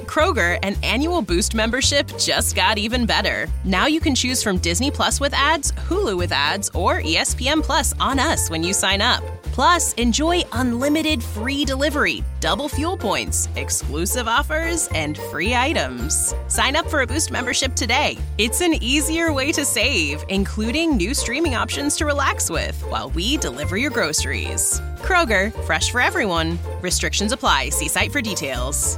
Kroger, an annual Boost membership just got even better. Now you can choose from Disney Plus with ads, Hulu with ads, or ESPN Plus on us when you sign up. Plus, enjoy unlimited free delivery, double fuel points, exclusive offers, and free items. Sign up for a Boost membership today. It's an easier way to save, including new streaming options to relax with while we deliver your groceries. Kroger, fresh for everyone. Restrictions apply. See site for details.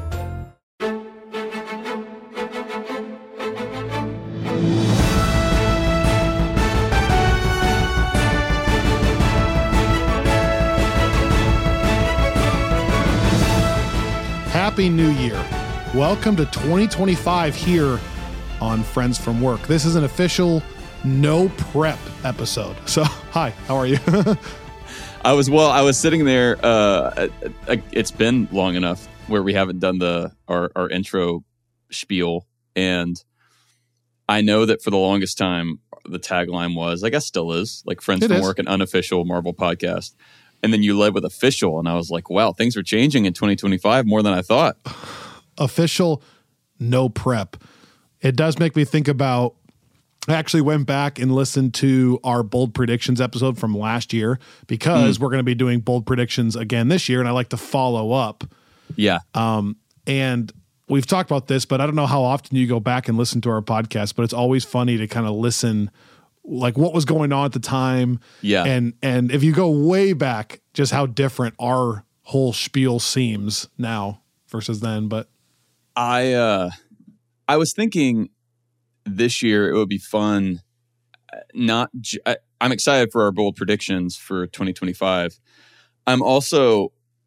Happy New Year. Welcome to 2025 here on Friends from Work. This is an official no prep episode. So, hi, how are you? I was sitting there. It's been long enough where we haven't done our intro spiel. And I know that for the longest time, the tagline was, I guess still is, like Friends from Work, an unofficial Marvel podcast. And then you led with official, and I was like, wow, things are changing in 2025 more than I thought. Official, no prep. It does make me think about, I actually went back and listened to our bold predictions episode from last year because we're going to be doing bold predictions again this year, and I like to follow up. Yeah. And we've talked about this, but I don't know how often you go back and listen to our podcast, but it's always funny to kind of listen like what was going on at the time. Yeah. And if you go way back, just how different our whole spiel seems now versus then. But I was thinking this year it would be fun. I'm excited for our bold predictions for 2025. I'm also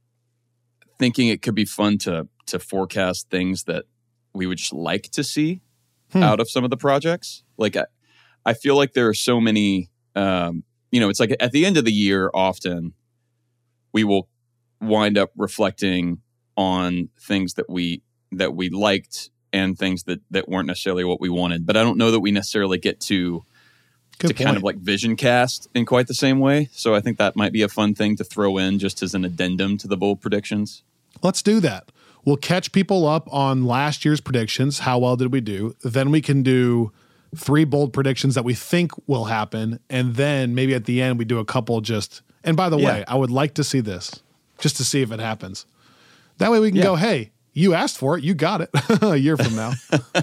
thinking it could be fun to forecast things that we would just like to see out of some of the projects. Like I feel like there are so many, it's like at the end of the year, often we will wind up reflecting on things that we liked and things that weren't necessarily what we wanted. But I don't know that we necessarily get to kind of like vision cast in quite the same way. So I think that might be a fun thing to throw in just as an addendum to the bold predictions. Let's do that. We'll catch people up on last year's predictions. How well did we do? Then we can do 3 bold predictions that we think will happen. And then maybe at the end, we do a couple and by the way, I would like to see this just to see if it happens. That way we can go, hey, you asked for it. You got it a year from now.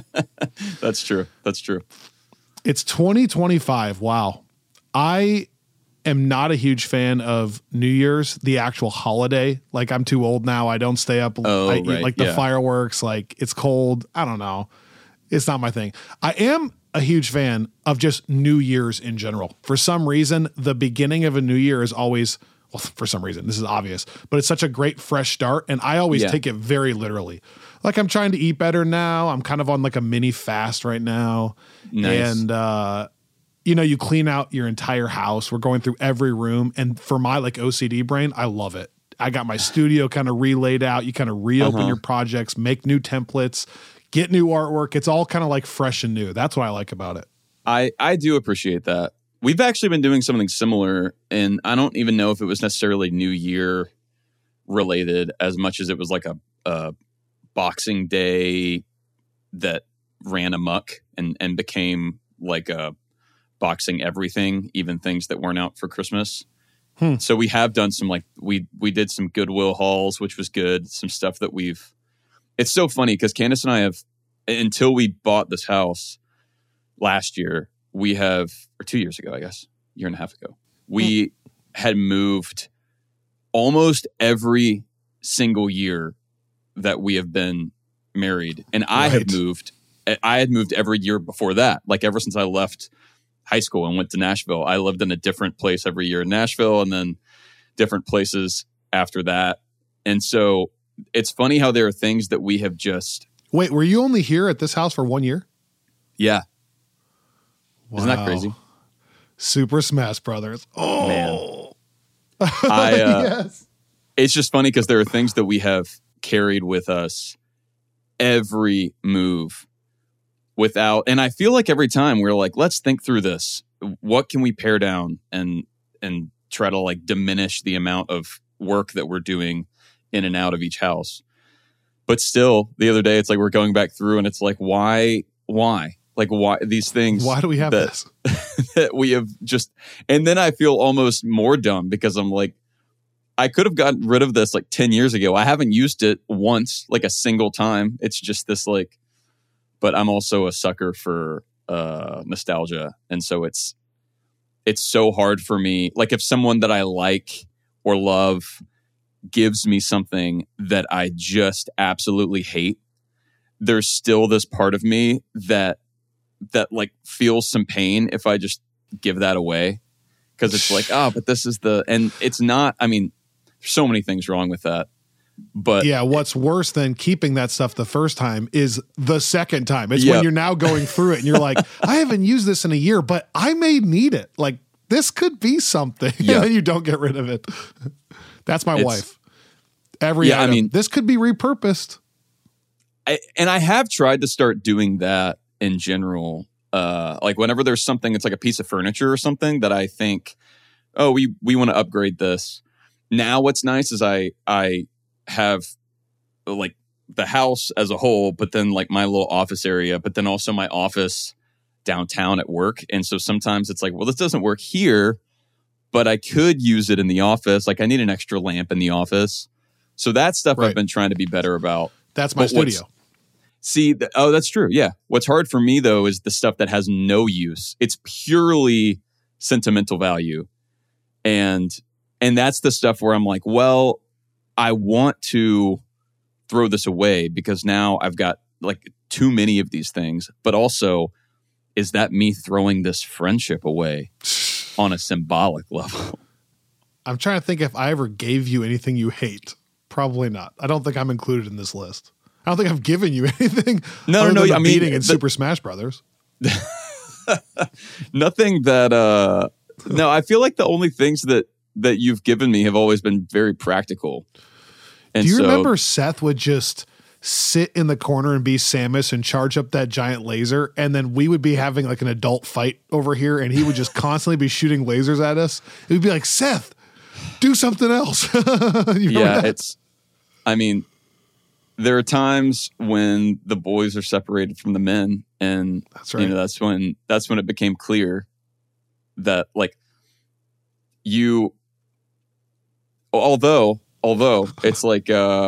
That's true. It's 2025. Wow. I am not a huge fan of New Year's, the actual holiday. Like I'm too old now. I don't stay up. I eat like the fireworks. Like it's cold. I don't know. It's not my thing. I am a huge fan of just New Year's in general. For some reason, the beginning of a new year is always, well, for some reason, this is obvious, but it's such a great fresh start. And I always take it very literally. Like I'm trying to eat better now. I'm kind of on like a mini fast right now. Nice. And, you clean out your entire house. We're going through every room. And for my like OCD brain, I love it. I got my studio kind of relaid out. You kind of reopen your projects, make new templates, get new artwork. It's all kind of like fresh and new. That's what I like about it. I do appreciate that. We've actually been doing something similar, and I don't even know if it was necessarily New Year related as much as it was like a Boxing Day that ran amok and became like a boxing everything, even things that weren't out for Christmas. So we have done some like we did some Goodwill hauls, which was good. Some stuff that it's so funny because Candace and I have, until we bought this house last year, or 2 years ago, I guess, a year and a half ago, we had moved almost every single year that we have been married. And I had moved every year before that. Like ever since I left high school and went to Nashville, I lived in a different place every year in Nashville and then different places after that. And so it's funny how there are things that we have just... Wait, were you only here at this house for 1 year? Yeah. Wow. Isn't that crazy? Super Smash Brothers. Oh, man. Yes. It's just funny because there are things that we have carried with us every move without, and I feel like every time we're like, let's think through this. What can we pare down and try to like diminish the amount of work that we're doing in and out of each house? But still, the other day, it's like we're going back through and it's like, why? Like, why these things? Why do we have this? That we have just, and then I feel almost more dumb because I'm like, I could have gotten rid of this like 10 years ago. I haven't used it once, like a single time. It's just this like, but I'm also a sucker for nostalgia. And so it's so hard for me. Like if someone that I like or love gives me something that I just absolutely hate, there's still this part of me that like feels some pain if I just give that away. Cause it's like, oh, but this is and it's not, I mean, there's so many things wrong with that. But yeah, what's worse than keeping that stuff the first time is the second time. It's when you're now going through it and you're like, I haven't used this in a year, but I may need it. Like this could be something. And you don't get rid of it. That's my wife. Every item, I mean, this could be repurposed. And I have tried to start doing that in general. Like whenever there's something, it's like a piece of furniture or something that I think, oh, we want to upgrade this. Now what's nice is I have like the house as a whole, but then like my little office area, but then also my office downtown at work. And so sometimes it's like, well, this doesn't work here, but I could use it in the office. Like I need an extra lamp in the office. So that stuff I've been trying to be better about. That's my studio. That's true. Yeah. What's hard for me though is the stuff that has no use. It's purely sentimental value. And that's the stuff where I'm like, well, I want to throw this away because now I've got like too many of these things. But also, is that me throwing this friendship away on a symbolic level? I'm trying to think if I ever gave you anything you hate. Probably not. I don't think I'm included in this list. I don't think I've given you anything. No. I mean, beating in Super Smash Brothers. Nothing that. No, I feel like the only things that you've given me have always been very practical. And do you remember Seth would just sit in the corner and be Samus and charge up that giant laser, and then we would be having like an adult fight over here, and he would just constantly be shooting lasers at us? It would be like, Seth, do something else. I mean, there are times when the boys are separated from the men, and that's right. You know, that's when it became clear that like you, although it's like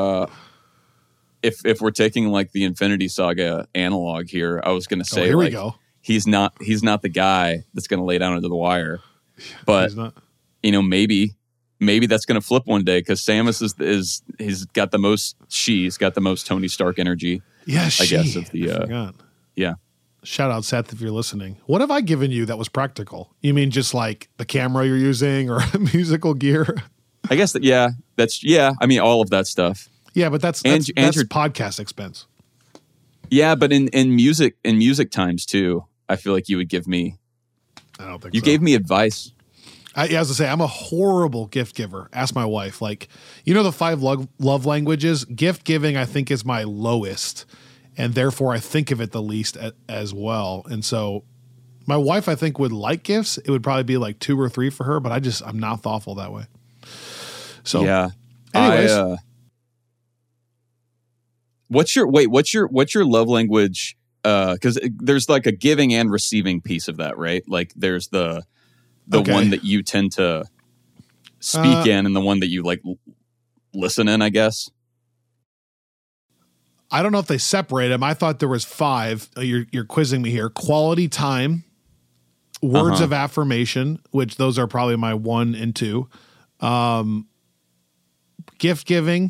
if we're taking like the Infinity Saga analog here, I was going to say, here like, we go. He's not the guy that's going to lay down under the wire, but you know, maybe that's going to flip one day because Samus he's got the most Tony Stark energy. Yeah, I guess of the yeah. Shout out Seth if you're listening. What have I given you that was practical? You mean just like the camera you're using or musical gear? I guess I mean all of that stuff. Yeah, but that's podcast expense. Yeah, but in music times too, I feel like you would give me. I don't think you gave me advice. As I say, I'm a horrible gift giver. Ask my wife. Like, you know, the 5 love languages. Gift giving, I think, is my lowest, and therefore I think of it the least as well. And so, my wife, I think, would like gifts. It would probably be like 2 or 3 for her, but I'm not thoughtful that way. So yeah. Anyways. What's your love language? Because there's like a giving and receiving piece of that, right? Like there's the one that you tend to speak in and the one that you like listen in, I guess. I don't know if they separate them. I thought there was 5. You're quizzing me here. Quality time, words of affirmation, which those are probably my 1 and 2. Gift giving,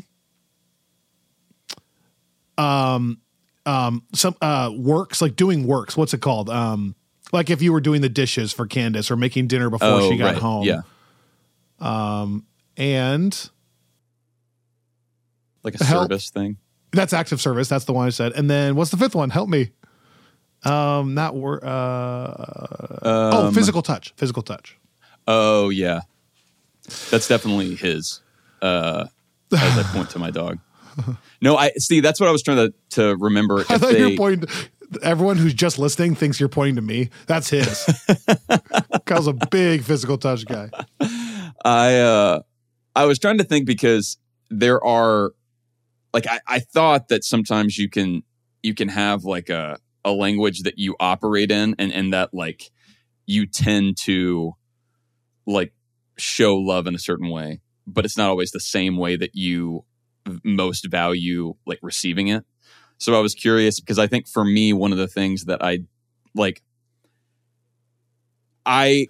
some works, like doing works. What's it called? Like if you were doing the dishes for Candace or making dinner before she got home. Yeah. And like a service thing. That's active service. That's the one I said. And then what's the 5th one? Help me. Physical touch. Physical touch. Oh yeah. That's definitely his, as I point to my dog. No, I see. That's what I was trying to remember. I thought you were pointing. Everyone who's just listening thinks you're pointing to me. That's his. Kyle's a big physical touch guy. I was trying to think because there are like I thought that sometimes you can have like a language that you operate in and that like you tend to like show love in a certain way, but it's not always the same way that you most value like receiving it. So I was curious because I think for me, one of the things that I like, I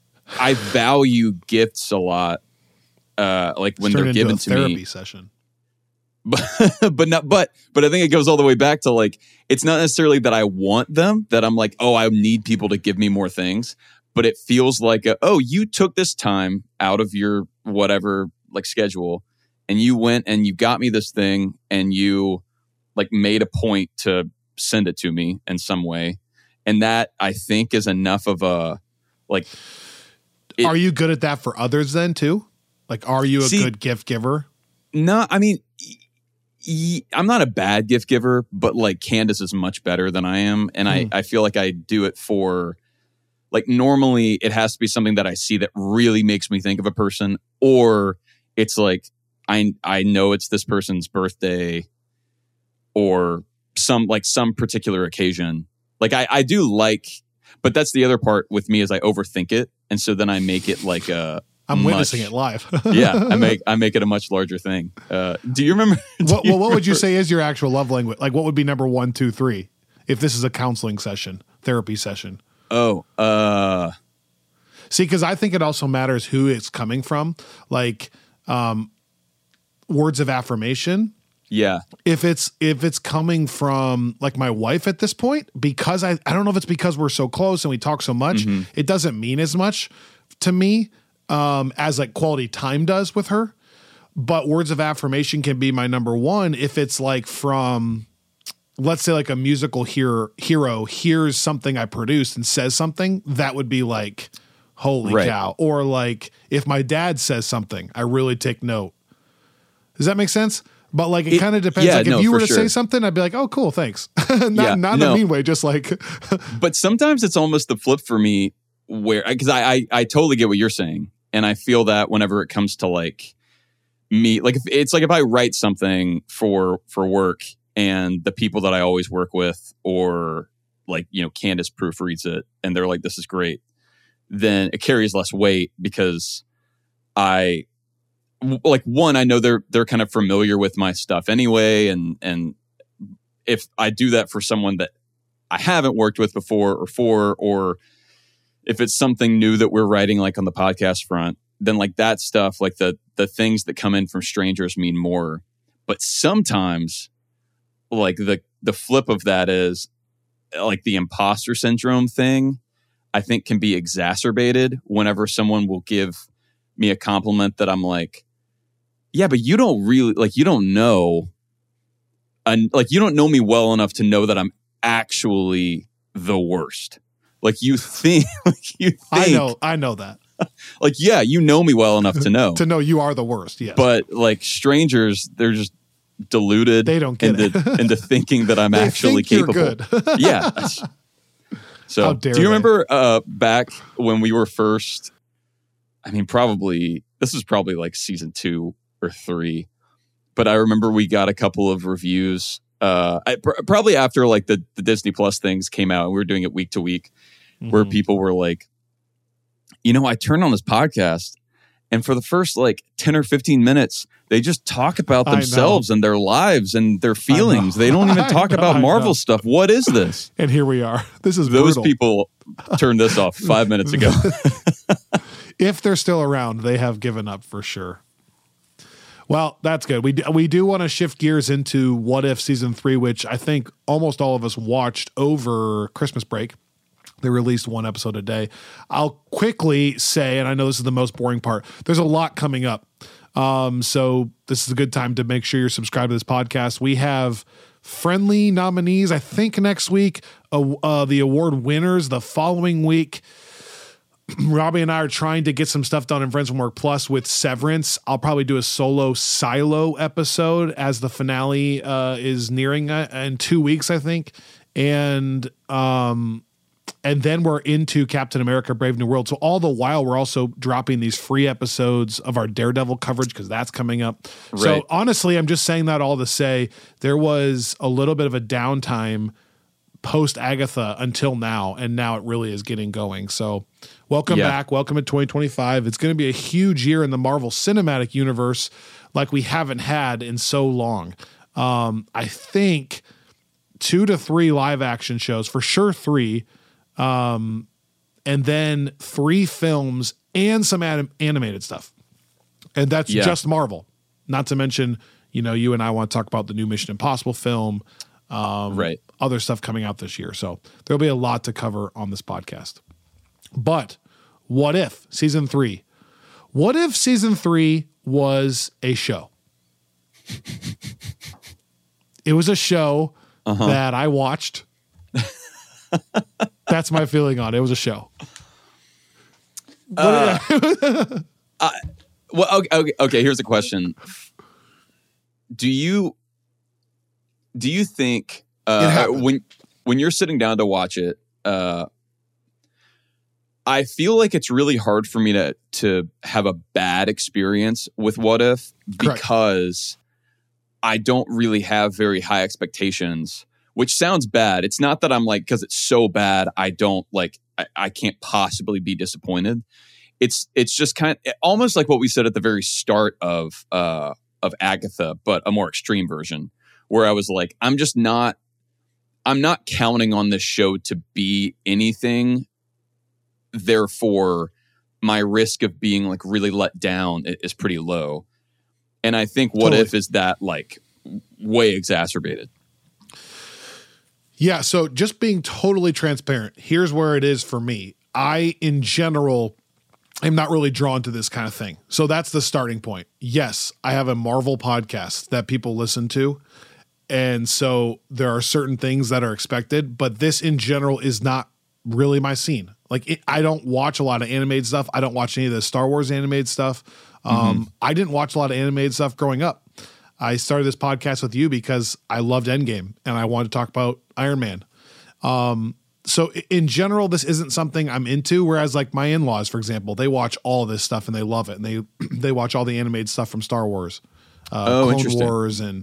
value gifts a lot. Like when they're given to me. Therapy session. But I think it goes all the way back to like, it's not necessarily that I want them, that I'm like, oh, I need people to give me more things, but it feels like, oh, you took this time out of your whatever like schedule and you went and you got me this thing and you like made a point to send it to me in some way. And that I think is enough of a like. Are you good at that for others then too? Like, are you a good gift giver? No, I mean, I'm not a bad gift giver, but like Candace is much better than I am. And I feel like I do it for like, normally it has to be something that I see that really makes me think of a person, or it's like, I know it's this person's birthday or some particular occasion. Like I do like, but that's the other part with me is I overthink it. And so then I make it like I'm witnessing it live. Yeah, I make it a much larger thing. Do you remember? What would you say is your actual love language? Like, what would be number 1, 2, 3 if this is a counseling session, therapy session? Oh, see, because I think it also matters who it's coming from. Like, words of affirmation. Yeah. If it's coming from like my wife at this point, because I don't know if it's because we're so close and we talk so much, it doesn't mean as much to me as like quality time does with her. But words of affirmation can be my number 1 if it's like from, let's say like a musical hero hears something I produced and says something, that would be like, holy cow. Or like if my dad says something, I really take note. Does that make sense? But like it kind of depends. Yeah, like if you were to say something, I'd be like, "Oh, cool, thanks." not in a mean way, just like. But sometimes it's almost the flip for me, where because I totally get what you're saying, and I feel that whenever it comes to like me, like if I write something for work, and the people that I always work with, or like Candace proofreads it, and they're like, "This is great," then it carries less weight because I know they're kind of familiar with my stuff anyway. And if I do that for someone that I haven't worked with before or if it's something new that we're writing, like on the podcast front, then like that stuff, like the things that come in from strangers mean more. But sometimes like the flip of that is like the imposter syndrome thing, I think can be exacerbated whenever someone will give me a compliment that I'm like, yeah, but you don't really like, you don't know, and like you don't know me well enough to know that I'm actually the worst. Like you think, I know that. Like, yeah, you know me well enough to know you are the worst. Yes, but like strangers, they're just deluded. They don't get into thinking that I'm actually capable. You're good. Yeah. So, do you remember back when we were first? I mean, this was probably like season 2 or 3, but I remember we got a couple of reviews. Probably after like the Disney Plus things came out, and we were doing it week to week, where people were like, I turned on this podcast, and for the first like 10 or 15 minutes, they just talk about themselves and their lives and their feelings. They don't even talk about Marvel stuff. What is this? And here we are. This is those brutal. People turned this off 5 minutes ago. If they're still around, they have given up for sure. Well, that's good. We do want to shift gears into What If Season 3, which I think almost all of us watched over Christmas break. They released 1 episode a day. I'll quickly say, and I know this is the most boring part, there's a lot coming up. So this is a good time to make sure you're subscribed to this podcast. We have friendly nominees, I think, next week. The award winners the following week. Robbie and I are trying to get some stuff done in Friends from Work Plus with Severance. I'll probably do a solo Silo episode as the finale is nearing in 2 weeks, I think. And And then we're into Captain America Brave New World. So all the while, we're also dropping these free episodes of our Daredevil coverage because that's coming up. Right. So honestly, I'm just saying that all to say there was a little bit of a downtime post Agatha until now, and now it really is getting going. So welcome back. Welcome to 2025. It's going to be a huge year in the Marvel Cinematic Universe like we haven't had in so long. I think 2 to 3 live action shows, for sure 3, and then 3 films and some animated stuff. And that's just Marvel. Not to mention, you and I want to talk about the new Mission Impossible film, other stuff coming out this year. So there'll be a lot to cover on this podcast. But what if season 3? What if season 3 was a show? It was a show that I watched. That's my feeling on it. It was a show. Well, okay. Here's a question. Do you think when you're sitting down to watch it, I feel like it's really hard for me to have a bad experience with What If because I don't really have very high expectations, which sounds bad. It's not that I'm like, because it's so bad, I can't possibly be disappointed. It's just kind of almost like what we said at the very start of Agatha, but a more extreme version, where I was like, I'm not counting on this show to be anything. Therefore, my risk of being like really let down is pretty low. And I think What If is that like way exacerbated. Yeah. So just being totally transparent, here's where it is for me. I, in general, am not really drawn to this kind of thing. So that's the starting point. Yes, I have a Marvel podcast that people listen to. And so there are certain things that are expected, but this in general is not really my scene. Like I don't watch a lot of animated stuff. I don't watch any of the Star Wars animated stuff. I didn't watch a lot of animated stuff growing up. I started this podcast with you because I loved Endgame and I wanted to talk about Iron Man. So in general, this isn't something I'm into. Whereas like my in-laws, for example, they watch all of this stuff and they love it. And they watch all the animated stuff from Star Wars, Clone Wars. And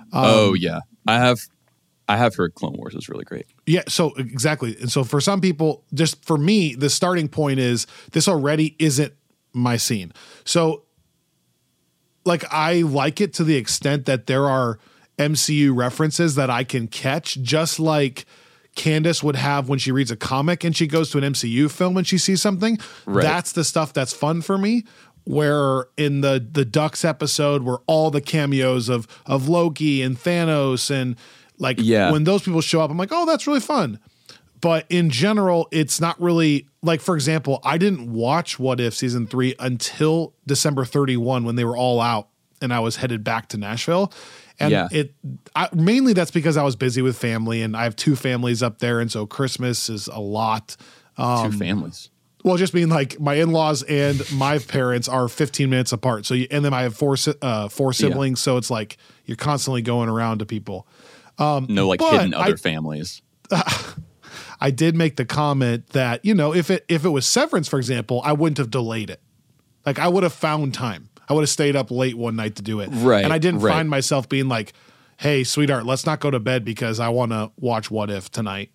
I have heard Clone Wars is really great. Yeah. So exactly. And so for some people, just for me, the starting point is this already isn't my scene. So like, I like it to the extent that there are MCU references that I can catch, just like Candace would have when she reads a comic and she goes to an MCU film and she sees something. Right. That's the stuff that's fun for me. Where in the Ducks episode, where all the cameos of Loki and Thanos and like when those people show up, I'm like, oh, that's really fun. But in general, it's not really like, for example, I didn't watch What If season 3 until December 31 when they were all out and I was headed back to Nashville. And mainly that's because I was busy with family and I have 2 families up there. And so Christmas is a lot. 2 families. Well, just being like my in-laws and my parents are 15 minutes apart. So, and then I have 4 siblings. So it's like you're constantly going around to people. No, like hidden other families. I did make the comment that, if it was Severance, for example, I wouldn't have delayed it. Like I would have found time. I would have stayed up late one night to do it. Right. And I didn't find myself being like, hey, sweetheart, let's not go to bed because I want to watch What If tonight.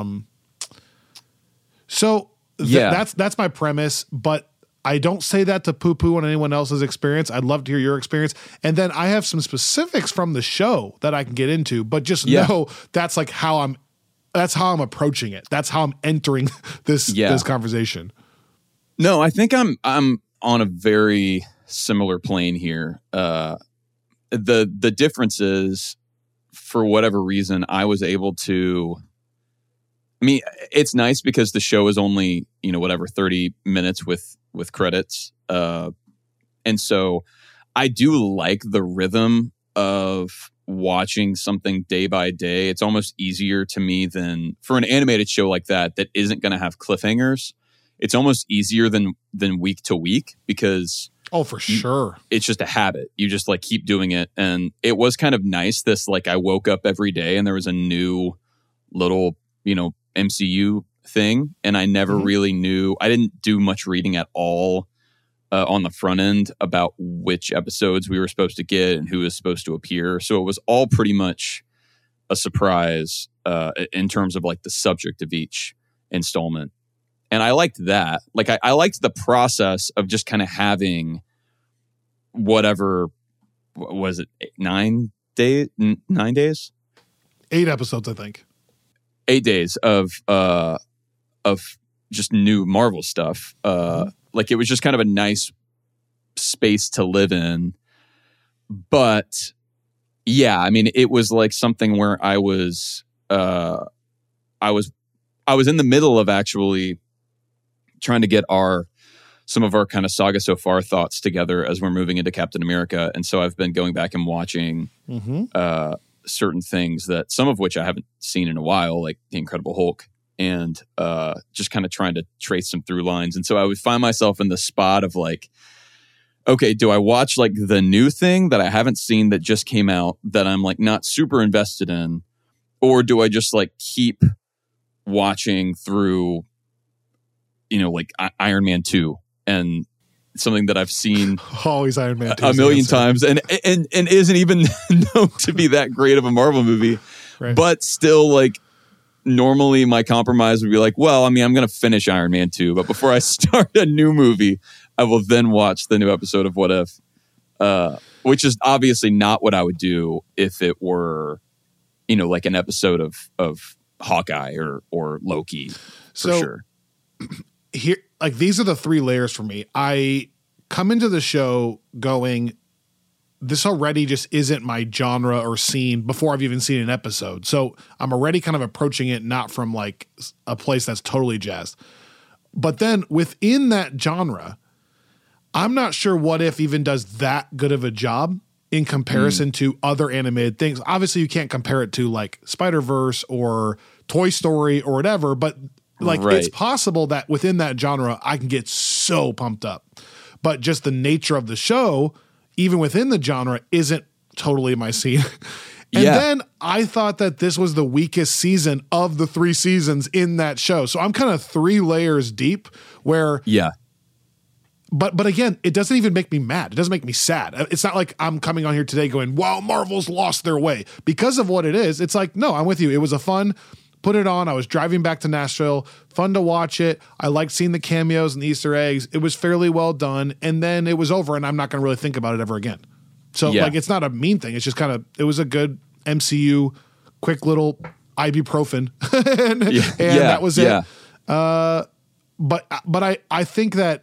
That's my premise, but I don't say that to poo-poo on anyone else's experience. I'd love to hear your experience. And then I have some specifics from the show that I can get into, but just know that's like how I'm approaching it. That's how I'm entering this conversation. No, I think I'm on a very similar plane here. The difference is, for whatever reason, I was able to. I mean, it's nice because the show is only 30 minutes with credits, and so I do like the rhythm of watching something day by day. It's almost easier to me than for an animated show like that isn't going to have cliffhangers. It's almost easier than week to week because sure, it's just a habit. You just like keep doing it, and it was kind of nice. This like I woke up every day and there was a new little MCU thing, and I never really knew. I didn't do much reading at all on the front end about which episodes we were supposed to get and who was supposed to appear. So it was all pretty much a surprise in terms of like the subject of each installment. And I liked that. Like I liked the process of just kind of having whatever, what was it, 9 days? 9 days? 8 episodes, I think. 8 days of just new Marvel stuff. Like it was just kind of a nice space to live in. But yeah, I mean, it was like something where I was in the middle of actually trying to get some of our kind of Saga So Far thoughts together as we're moving into Captain America. And so I've been going back and watching certain things, that some of which I haven't seen in a while, like The Incredible Hulk, and just kind of trying to trace some through lines. And so I would find myself in the spot of like, okay, do I watch like the new thing that I haven't seen that just came out that I'm like not super invested in? Or do I just like keep watching through, like Iron Man 2 and something that I've seen always Iron Man 2 a million times and isn't even known to be that great of a Marvel movie, right. But still like, normally my compromise would be like, well, I mean, I'm going to finish Iron Man 2, but before I start a new movie, I will then watch the new episode of What If, which is obviously not what I would do if it were, like an episode of Hawkeye or Loki, for sure. Here, like, these are the 3 layers for me. I come into the show going, this already just isn't my genre or scene before I've even seen an episode. So I'm already kind of approaching it not from like a place that's totally jazzed. But then within that genre, I'm not sure What If even does that good of a job in comparison to other animated things. Obviously, you can't compare it to like Spider-Verse or Toy Story or whatever, but like it's possible that within that genre, I can get so pumped up. But just the nature of the show, even within the genre, isn't totally my scene. And then I thought that this was the weakest season of the 3 seasons in that show. So I'm kind of 3 layers deep where... Yeah. But again, it doesn't even make me mad. It doesn't make me sad. It's not like I'm coming on here today going, wow, Marvel's lost their way. Because of what it is, it's like, no, I'm with you. It was a fun... Put it on. I was driving back to Nashville. Fun to watch it. I liked seeing the cameos and the Easter eggs. It was fairly well done. And then it was over, and I'm not going to really think about it ever again. So, like, it's not a mean thing. It's just kind of, it was a good MCU, quick little ibuprofen. and that was it. But I think that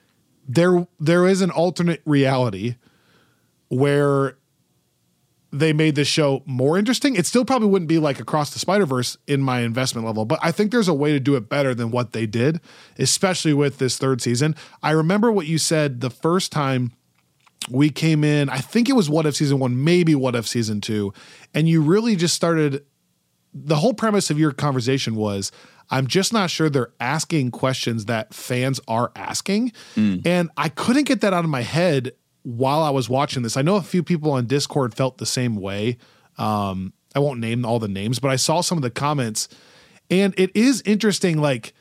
there is an alternate reality where they made the show more interesting. It still probably wouldn't be like Across the Spider-Verse in my investment level, but I think there's a way to do it better than what they did, especially with this 3rd season. I remember what you said the first time we came in, I think it was What If season 1, maybe What If season 2, and you really just started, the whole premise of your conversation was, I'm just not sure they're asking questions that fans are asking. And I couldn't get that out of my head while I was watching this. I know a few people on Discord felt the same way. I won't name all the names, but I saw some of the comments, and it is interesting. Like,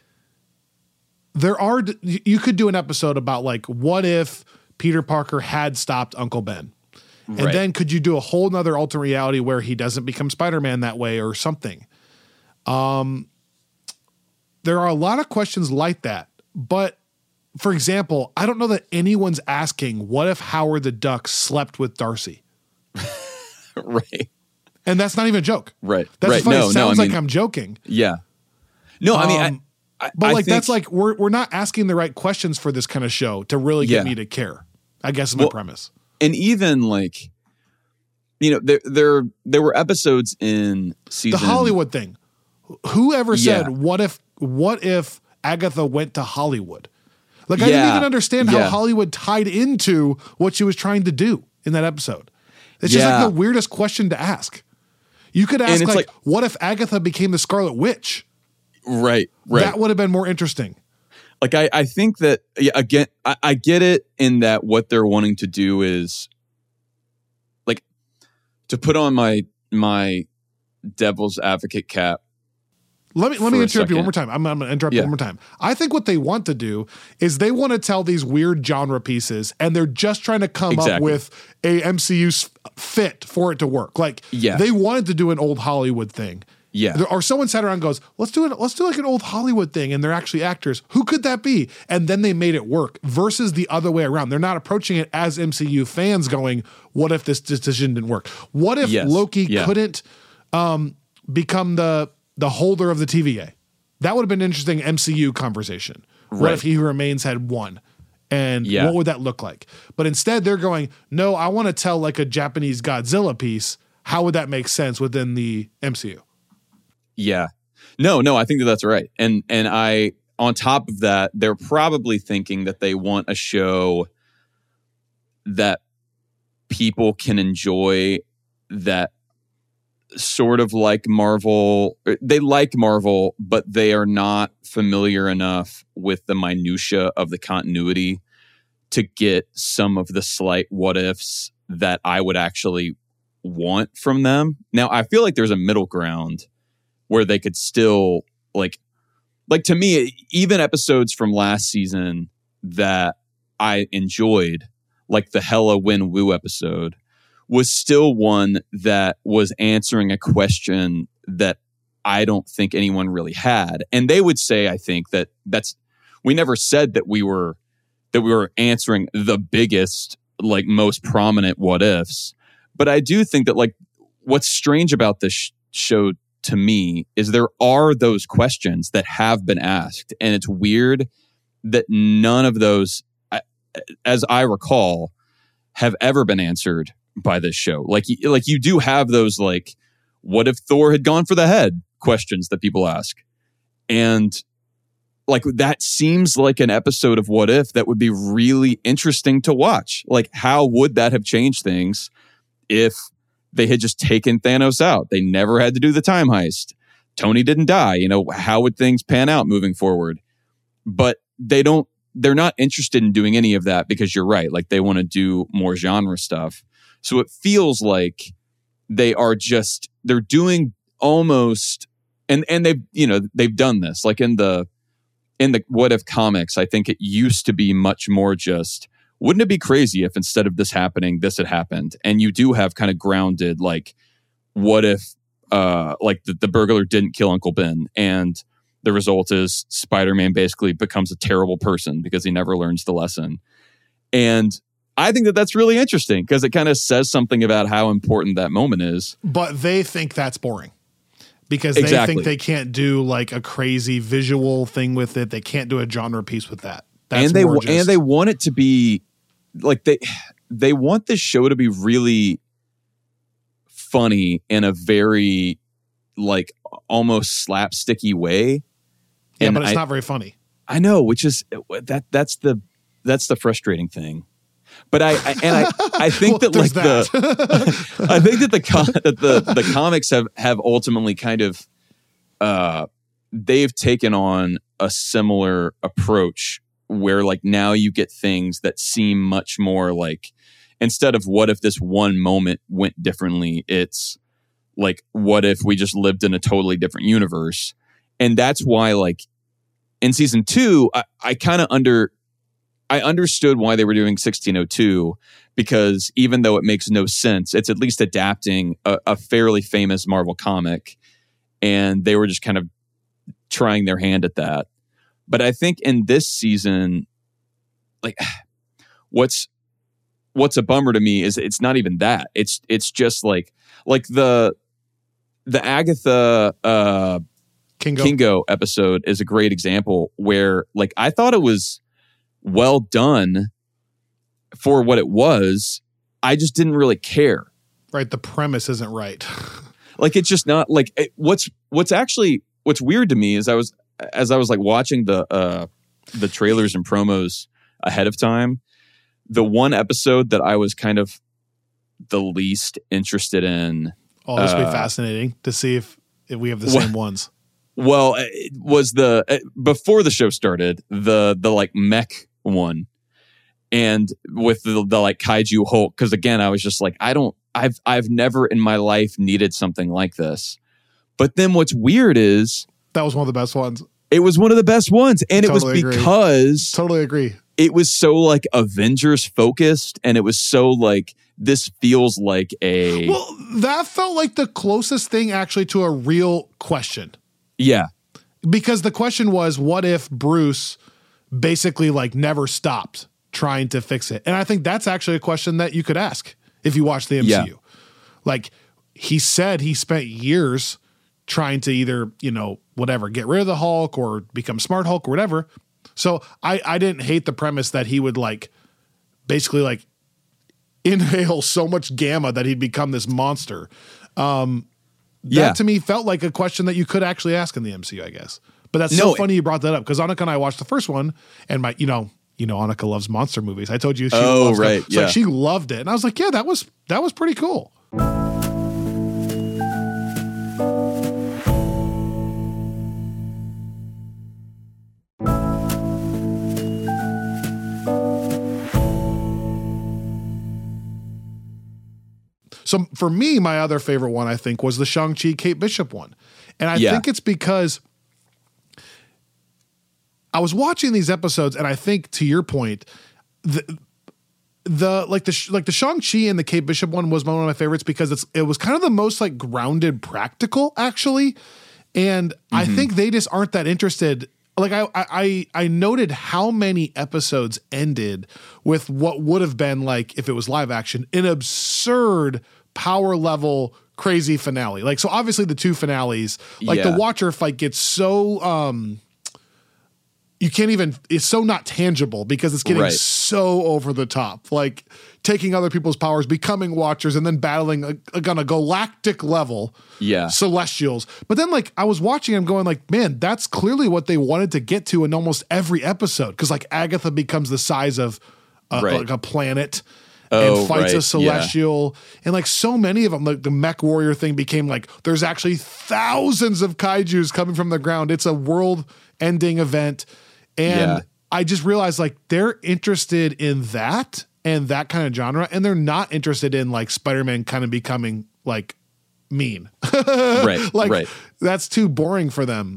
you could do an episode about like, what if Peter Parker had stopped Uncle Ben? And then could you do a whole nother alternate reality where he doesn't become Spider-Man that way or something? There are a lot of questions like that, but for example, I don't know that anyone's asking, what if Howard the Duck slept with Darcy? Right. And that's not even a joke. Right. That's funny. It sounds like I'm joking. Yeah. No, I mean, but like, that's like, we're not asking the right questions for this kind of show to really get me to care, I guess is my premise. And even like, there were episodes in season... The Hollywood thing. Whoever said, what if Agatha went to Hollywood? Like, I didn't even understand how Hollywood tied into what she was trying to do in that episode. It's just like the weirdest question to ask. You could ask, like, what if Agatha became the Scarlet Witch? Right. That would have been more interesting. Like, I think that, again, I get it in that what they're wanting to do is, like, to put on my devil's advocate cap. Let me interrupt you one more time. I'm going to interrupt you one more time. I think what they want to do is they want to tell these weird genre pieces, and they're just trying to come up with a MCU fit for it to work. Like they wanted to do an old Hollywood thing. Yeah. Or someone sat around and goes, let's do like an old Hollywood thing, and they're actually actors. Who could that be? And then they made it work versus the other way around. They're not approaching it as MCU fans going, what if this decision didn't work? What if Loki couldn't become the holder of the TVA? That would have been an interesting MCU conversation. Right. What if He Who Remains had won? And what would that look like? But instead they're going, no, I want to tell like a Japanese Godzilla piece. How would that make sense within the MCU? Yeah. No, I think that's right. And I, on top of that, they're probably thinking that they want a show that people can enjoy, that sort of like Marvel. They like Marvel, but they are not familiar enough with the minutia of the continuity to get some of the slight what ifs that I would actually want from them. Now, I feel like there's a middle ground where they could still like to me, even episodes from last season that I enjoyed, like the Hela Win Woo episode, was still one that was answering a question that I don't think anyone really had. And they would say, I think we never said that we were answering the biggest, like most prominent what ifs. But I do think that like what's strange about this show to me is there are those questions that have been asked, and it's weird that none of those, as I recall, have ever been answered by this show. Like you do have those like, what if Thor had gone for the head questions that people ask, and like that seems like an episode of What If that would be really interesting to watch. Like, how would that have changed things if they had just taken Thanos out? They never had to do the time heist. Tony didn't die. How would things pan out moving forward? But they're not interested in doing any of that because you're right. Like, they want to do more genre stuff. So it feels like they're doing almost, and they've done this. Like in the What If comics, I think it used to be much more just, wouldn't it be crazy if instead of this happening, this had happened? And you do have kind of grounded, like, what if, like the burglar didn't kill Uncle Ben, and the result is Spider-Man basically becomes a terrible person because he never learns the lesson. And I think that that's really interesting because it kind of says something about how important that moment is. But they think that's boring because they think they can't do like a crazy visual thing with it. They can't do a genre piece with that. And they want it to be like they want this show to be really funny in a very like almost slapsticky way. Yeah, but it's not very funny. I know, which is that's the frustrating thing. But I think that like I think that the comics have ultimately kind of they've taken on a similar approach where like now you get things that seem much more like, instead of what if this one moment went differently, it's like, what if we just lived in a totally different universe? And that's why like in season 2, I kind of understood why they were doing 1602, because even though it makes no sense, it's at least adapting a fairly famous Marvel comic, and they were just kind of trying their hand at that. But I think in this season, like what's a bummer to me is it's not even that. It's just like the Agatha Kingo episode is a great example where like I thought it was well done for what it was. I just didn't really care. Right, the premise isn't right. Like it's just not like what's weird to me is as I was like watching the trailers and promos ahead of time, the one episode that I was kind of the least interested in. Oh, this would be fascinating to see if we have the same ones. Well, it was before the show started, the like mech one, and with the like kaiju Hulk. Because again, I was just like, I've never in my life needed something like this. But then what's weird is That was one of the best ones. It was one of the best ones. And totally it was because... Totally agree. It was so like Avengers focused, and it was so like, this feels like a... Well, that felt like the closest thing actually to a real question. Yeah. Because the question was, what if Bruce basically like never stopped trying to fix it? And I think that's actually a question that you could ask if you watch the MCU. Yeah. Like, he said he spent years trying to either, whatever, get rid of the Hulk or become Smart Hulk or whatever. So I didn't hate the premise that he would like basically like inhale so much gamma that he'd become this monster. That to me felt like a question that you could actually ask in the MCU, I guess. But that's so funny you brought that up, because Annika and I watched the first one, and my, Annika loves monster movies. I told you she loves them. So she loved it. And I was like, yeah, that was pretty cool. So for me, my other favorite one, I think, was the Shang-Chi Kate Bishop one. And I think it's because I was watching these episodes, and I think, to your point, the Shang-Chi and the Kate Bishop one was one of my favorites because it was kind of the most like grounded practical, actually. And I think they just aren't that interested. Like I noted how many episodes ended with what would have been, like, if it was live action, an absurd power level crazy finale. Like, so obviously the two finales, like the Watcher fight gets so you can't even, it's so not tangible because it's getting so over the top, like taking other people's powers, becoming Watchers, and then battling on a galactic level Celestials. But then, like, I was watching and going like, man, that's clearly what they wanted to get to in almost every episode, because like Agatha becomes the size of like a planet and fights a Celestial. And like so many of them, like the Mech Warrior thing became like, there's actually thousands of kaijus coming from the ground. It's a world ending event. And I just realized, like, they're interested in that and that kind of genre, and they're not interested in like Spider-Man kind of becoming like mean. That's too boring for them.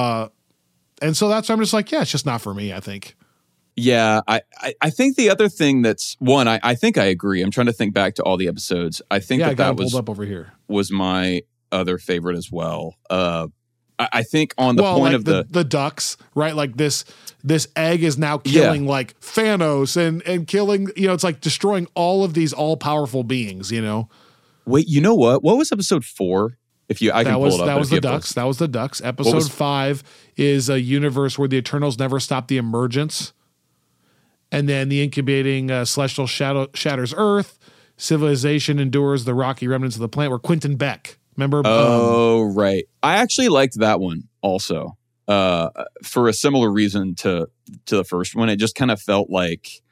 And so that's why I'm just like, yeah, it's just not for me, I think. Yeah, I think the other thing that's one, I think I agree. I'm trying to think back to all the episodes. I think that was pulled up over here. Was my other favorite as well. I think on the point of the ducks, right? Like this egg is now killing like Thanos and killing, it's like destroying all of these all powerful beings. Wait, you know what? What was episode 4? I can pull it up. That was the ducks. That was the ducks. Episode 5 is a universe where the Eternals never stop the emergence. And then the incubating celestial shatters Earth. Civilization endures the rocky remnants of the planet. Where Quentin Beck, remember? Right. I actually liked that one also for a similar reason to the first one. It just kind of felt like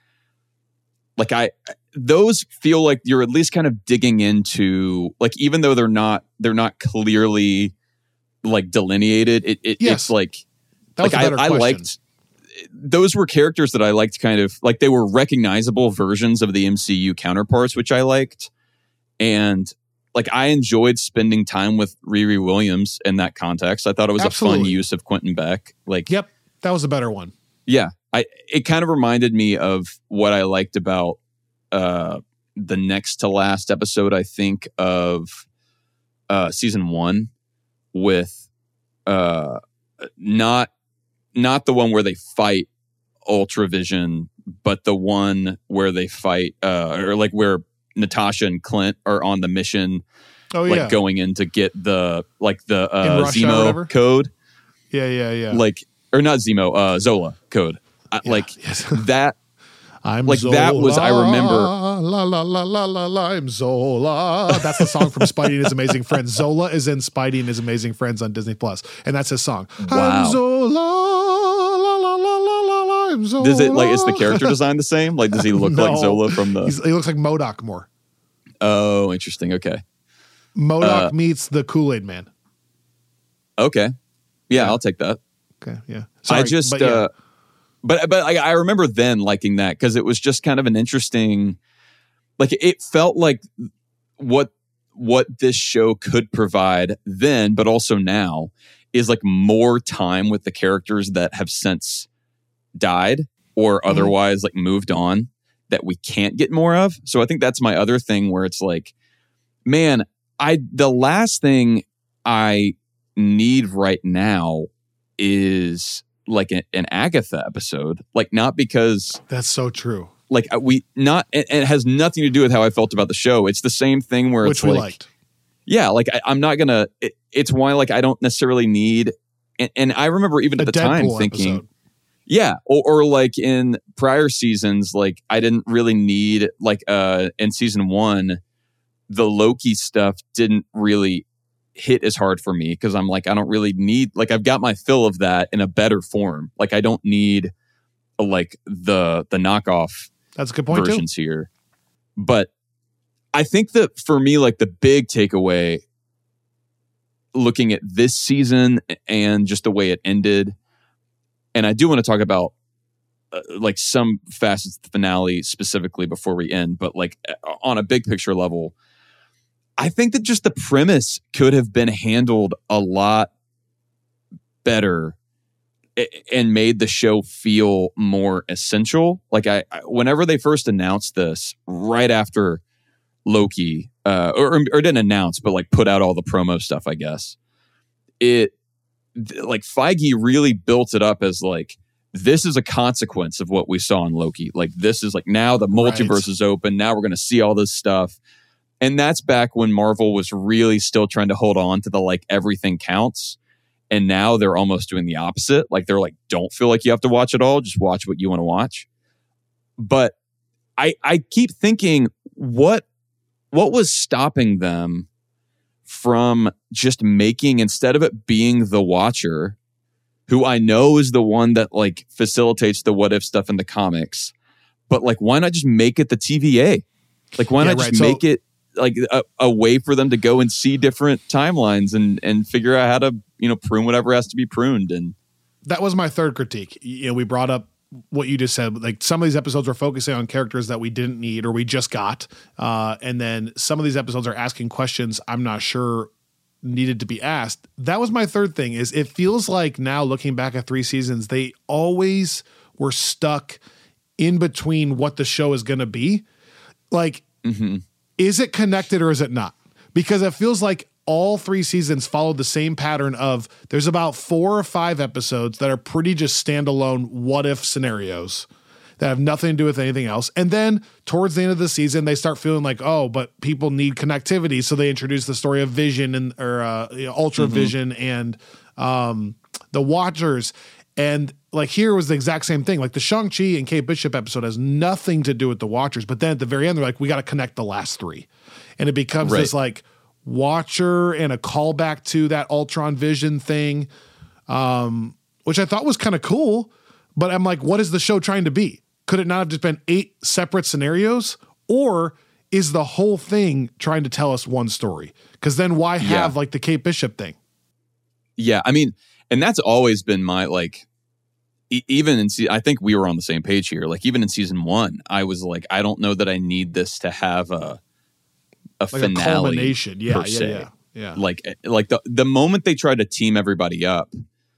those feel like you're at least kind of digging into, like, even though they're not clearly like delineated. It's like that was a better question. I liked. Those were characters that I liked, kind of like they were recognizable versions of the MCU counterparts, which I liked. And like, I enjoyed spending time with Riri Williams in that context. I thought it was a fun use of Quentin Beck. Like, yep, that was a better one. Yeah. It kind of reminded me of what I liked about the next to last episode, I think, of season 1 with not the one where they fight Ultravision, but the one where they fight, or like where Natasha and Clint are on the mission, going in to get the Zemo code. Yeah. Like, or not Zemo, Zola code. That. I'm like Zola, that was, I remember. La la la la la la. I'm Zola. That's the song from Spidey and His Amazing Friends. Zola is in Spidey and His Amazing Friends on Disney Plus, and that's his song. Wow. I'm Zola. La la la la la la. I'm Zola. Does it, like, is the character design the same? Like, does he look like Zola from the? He looks like MODOK more. Oh, interesting. Okay. MODOK meets the Kool-Aid Man. Okay. Yeah, I'll take that. Okay. Yeah. Sorry, But I remember then liking that because it was just kind of an interesting, like, it felt like what this show could provide then, but also now. is like more time with the characters that have since died or otherwise like moved on that we can't get more of. So I think that's my other thing where it's like, man, the last thing I need right now is like an Agatha episode. Like, not because that's so true. Like and it has nothing to do with how I felt about the show. It's the same thing where which it's we like, liked. Yeah, like I'm not gonna. It's why like I don't necessarily need. And I remember even at the time thinking, episode. Yeah, or like in prior seasons, like I didn't really need like in season 1, the Loki stuff didn't really hit as hard for me because I'm like, I don't really need, like I've got my fill of that in a better form. Like I don't need like the knockoff. That's a good point versions here. But I think that for me, like the big takeaway looking at this season and just the way it ended, and I do want to talk about like some facets of the finale specifically before we end, but like on a big picture level, I think that just the premise could have been handled a lot better and made the show feel more essential. Like I whenever they first announced this, right after Loki, or didn't announce, but like put out all the promo stuff, I guess, like Feige really built it up as like, this is a consequence of what we saw in Loki. Like this is like, now the multiverse is open. Now we're going to see all this stuff. And that's back when Marvel was really still trying to hold on to the like everything counts. And now they're almost doing the opposite. Like they're like, don't feel like you have to watch it all. Just watch what you want to watch. But I keep thinking, what was stopping them from just making, instead of it being the Watcher, who I know is the one that like facilitates the what if stuff in the comics, but like, why not just make it the TVA? Like, why not just make it like a way for them to go and see different timelines and figure out how to, prune whatever has to be pruned. And that was my third critique. We brought up what you just said. Like some of these episodes were focusing on characters that we didn't need or we just got. And then some of these episodes are asking questions I'm not sure needed to be asked. That was my third thing. Is it feels like now looking back at 3 seasons, they always were stuck in between what the show is going to be. Like, is it connected or is it not? Because it feels like all 3 seasons followed the same pattern of there's about 4 or 5 episodes that are pretty just standalone what if scenarios that have nothing to do with anything else. And then towards the end of the season, they start feeling like, oh, but people need connectivity. So they introduce the story of Vision or Ultra Vision and the Watchers. And like here was the exact same thing. Like the Shang-Chi and Kate Bishop episode has nothing to do with the Watchers. But then at the very end, they're like, we got to connect the last 3. And it becomes this like Watcher and a callback to that Ultron Vision thing, which I thought was kind of cool. But I'm like, what is the show trying to be? Could it not have just been 8 separate scenarios? Or is the whole thing trying to tell us one story? Because then why have like the Kate Bishop thing? Yeah, I mean, and that's always been my like, even in I think we were on the same page here. Like even in season 1, I was like, I don't know that I need this to have a like finale, a culmination. Yeah. Like the moment they tried to team everybody up,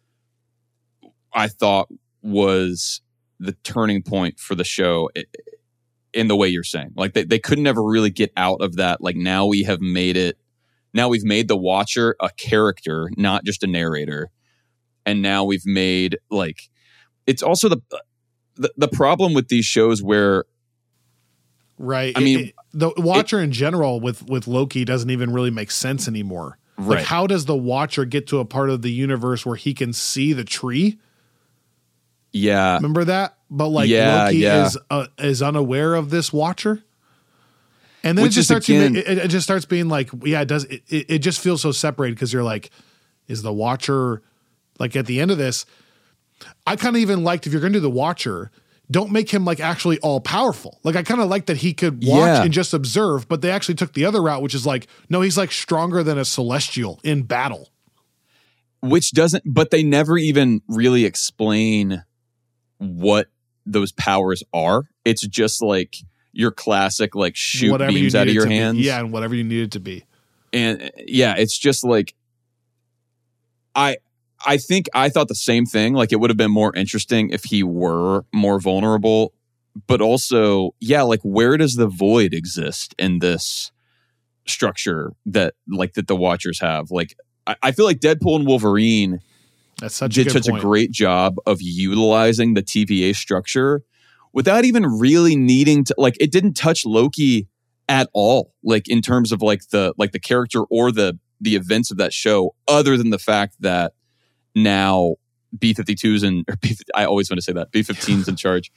I thought was the turning point for the show in the way you're saying. Like they couldn't ever really get out of that. Like now we have made it. Now we've made the Watcher a character, not just a narrator. And now we've made like, it's also the problem with these shows where, right. I mean, the Watcher in general with Loki doesn't even really make sense anymore. Right. Like how does the Watcher get to a part of the universe where he can see the tree? Yeah. Remember that? But like Loki is unaware of this Watcher. And then it just starts being like, yeah, it just feels so separated because you're like, is the Watcher like at the end of this? I kind of even liked if you're going to do the Watcher, don't make him like actually all powerful. Like I kind of like that he could watch and just observe, but they actually took the other route, which is like, no, he's like stronger than a Celestial in battle. Which doesn't, but they never even really explain what those powers are. It's just like your classic like shoot whatever beams out of your hands. Yeah, and whatever you need it to be. And yeah, it's just like I think I thought the same thing. Like, it would have been more interesting if he were more vulnerable. But also, yeah, like, where does the void exist in this structure that the Watchers have? Like, I feel like Deadpool and Wolverine did such a great job of utilizing the TVA structure without even really needing to, like, it didn't touch Loki at all, like, in terms of like the character or the events of that show, other than the fact that now B-52's I always want to say that B-15's in charge.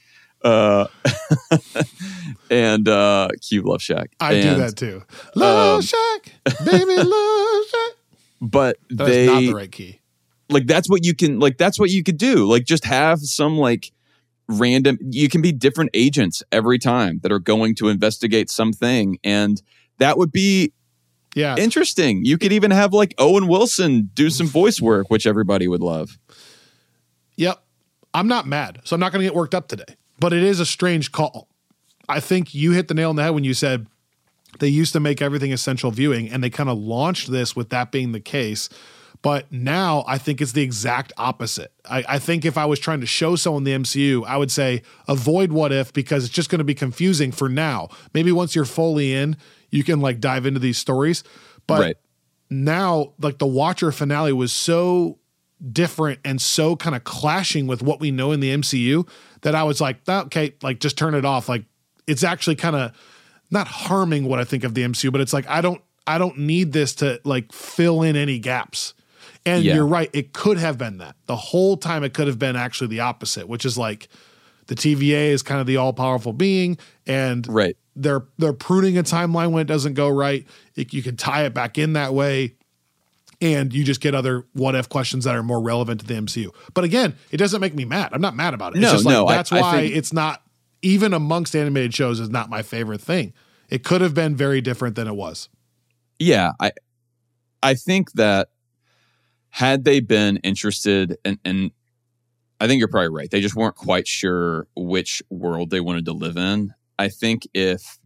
And Cube Love Shack. I do that too. Love Shack, baby, Love Shack. But that's not the right key. Like, that's what you could do. Like, just have some like random, you can be different agents every time that are going to investigate something, and that would be interesting. You could even have like Owen Wilson do some voice work, which everybody would love. Yep. I'm not mad, so I'm not going to get worked up today. But it is a strange call. I think you hit the nail on the head when you said they used to make everything essential viewing, and they kind of launched this with that being the case. But now I think it's the exact opposite. I think if I was trying to show someone the MCU, I would say avoid What If, because it's just going to be confusing for now. Maybe once you're fully in, you can like dive into these stories. But now, like, the Watcher finale was so different and so kind of clashing with what we know in the MCU that I was like, okay, like, just turn it off. Like, it's actually kind of not harming what I think of the MCU, but it's like, I don't need this to like fill in any gaps. And you're right, it could have been that. The whole time it could have been actually the opposite, which is like the TVA is kind of the all-powerful being, and they're pruning a timeline when it doesn't go right. You can tie it back in that way, and you just get other what if questions that are more relevant to the MCU. But again, it doesn't make me mad. I'm not mad about it. It's just like, that's why it's not, even amongst animated shows, is not my favorite thing. It could have been very different than it was. Yeah, I think that had they been interested, and I think you're probably right, they just weren't quite sure which world they wanted to live in. I think if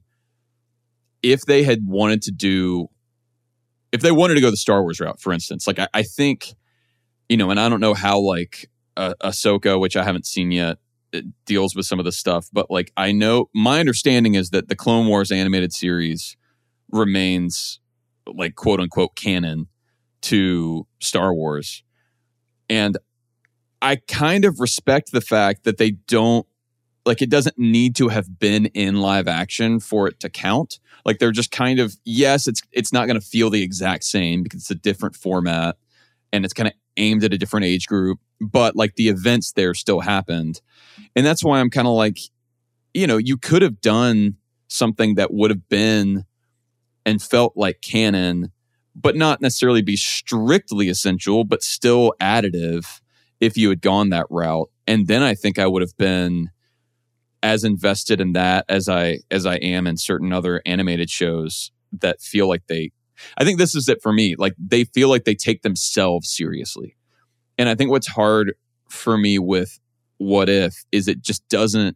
they had wanted to do, if they wanted to go the Star Wars route, for instance, like I think, and I don't know how like Ahsoka, which I haven't seen yet, it deals with some of the stuff, but like, I know my understanding is that the Clone Wars animated series remains like quote unquote canon to Star Wars. And I kind of respect the fact that they don't, like, it doesn't need to have been in live action for it to count. Like, they're just kind of, yes, it's not going to feel the exact same because it's a different format and it's kind of aimed at a different age group, but like the events there still happened. And that's why I'm kind of like, you could have done something that would have been and felt like canon, but not necessarily be strictly essential, but still additive if you had gone that route. And then I think I would have been as invested in that as I am in certain other animated shows that feel like I think this is it for me. Like, they feel like they take themselves seriously. And I think what's hard for me with What If is it doesn't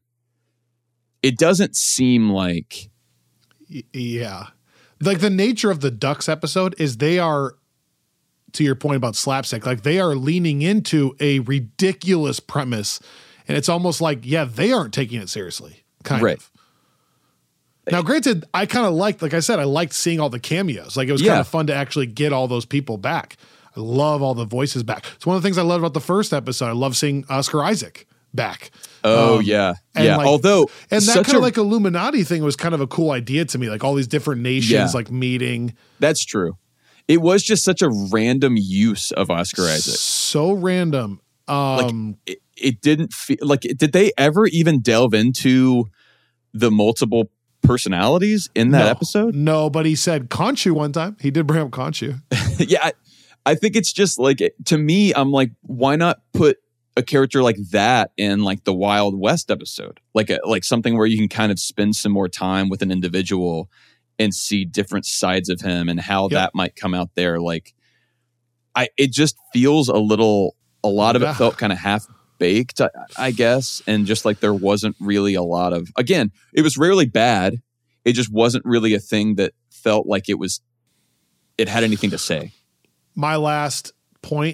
seem like. Yeah. Like, the nature of the Ducks episode is they are, to your point about slapstick, like, they are leaning into a ridiculous premise. And it's almost like, they aren't taking it seriously, kind of. Now, granted, I kind of liked, like I said, I liked seeing all the cameos. Like, it was kind of fun to actually get all those people back. I love all the voices back. It's one of the things I loved about the first episode. I love seeing Oscar Isaac back. Oh, yeah. Like, although, and that kind of like Illuminati thing was kind of a cool idea to me. Like, all these different nations like meeting. That's true. It was just such a random use of Oscar Isaac. So random. It didn't feel like, did they ever even delve into the multiple personalities in that episode? No, but he said Khonshu one time. He did bring up Khonshu. Yeah. I think it's just like, to me, I'm like, why not put a character like that in like the Wild West episode? Like something where you can kind of spend some more time with an individual and see different sides of him and how that might come out there. Like, it just feels a lot of it felt kind of half baked, I guess. And just like, there wasn't really a lot of, again, it was rarely bad. It just wasn't really a thing that felt like it had anything to say. My last point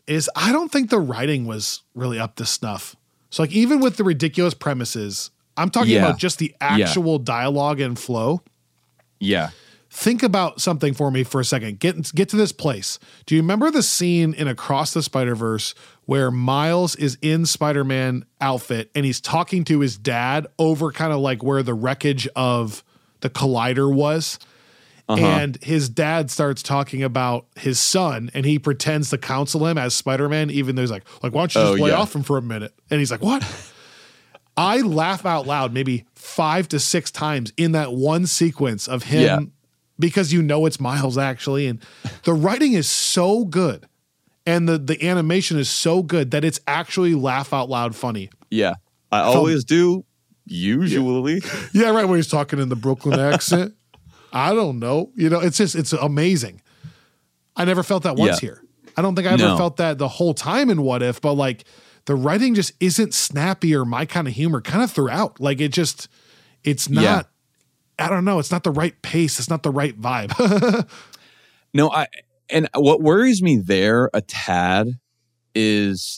is I don't think the writing was really up to snuff. So like even with the ridiculous premises, I'm talking about just the actual dialogue and flow. Yeah. Think about something for me for a second. Get to this place. Do you remember the scene in Across the Spider-Verse where Miles is in Spider-Man outfit and he's talking to his dad over kind of like where the wreckage of the collider was? And his dad starts talking about his son and he pretends to counsel him as Spider-Man, even though he's like, why don't you just lay off him for a minute? And he's like, what? I laugh out loud maybe 5 to 6 times in that one sequence of him because it's Miles actually. And the writing is so good and the animation is so good that it's actually laugh out loud funny. Yeah. I always do, usually. Yeah, right. When he's talking in the Brooklyn accent. I don't know. It's amazing. I never felt that once here. I don't think I ever felt that the whole time in What If, but like the writing just isn't snappy or my kind of humor kind of throughout. Like it's not, I don't know. It's not the right pace. It's not the right vibe. No, and what worries me there a tad is,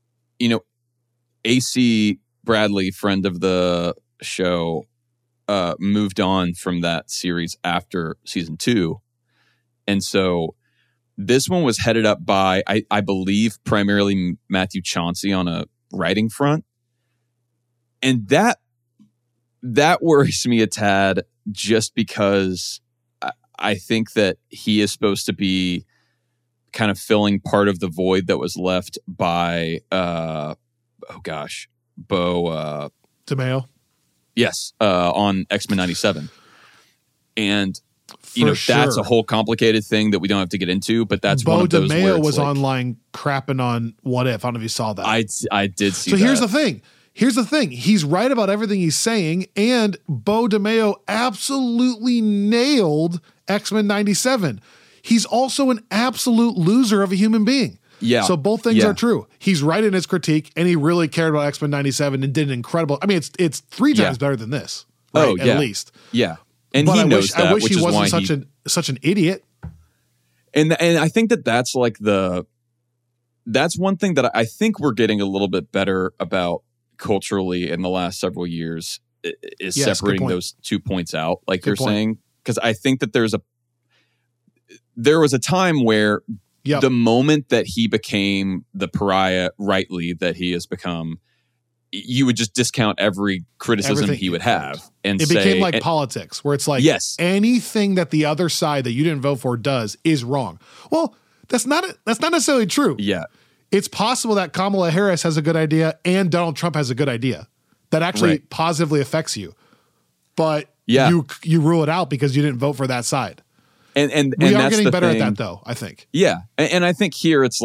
AC Bradley, friend of the show, moved on from that series after season 2. And so this one was headed up by, I believe, primarily Matthew Chauncey on a writing front. And that worries me a tad just because I think that he is supposed to be kind of filling part of the void that was left by, Bo DeMeo. Yes, on X-Men 97. And, that's a whole complicated thing that we don't have to get into, but that's one of those DeMeo was online crapping on What If. I don't know if you saw that. I did see that. So here's the thing. He's right about everything he's saying, and Bo DeMeo absolutely nailed X-Men 97. He's also an absolute loser of a human being. Yeah. So both things are true. He's right in his critique, and he really cared about X-Men 97 and did an incredible. I mean, it's 3 times better than this. Right? At least. Yeah. And he knows that. I wish he wasn't such an idiot. And I think that's like that's one thing that I think we're getting a little bit better about culturally in the last several years is separating those 2 points out, like you're saying. Because I think that there was a time where the moment that he became the pariah, rightly, that he has become, you would just discount every criticism he would have. And it became like politics, where it's like, anything that the other side that you didn't vote for does is wrong. Well, that's not necessarily true. Yeah. It's possible that Kamala Harris has a good idea and Donald Trump has a good idea that actually positively affects you. But you rule it out because you didn't vote for that side. And we are getting better at that, though, I think. Yeah. And I think here it's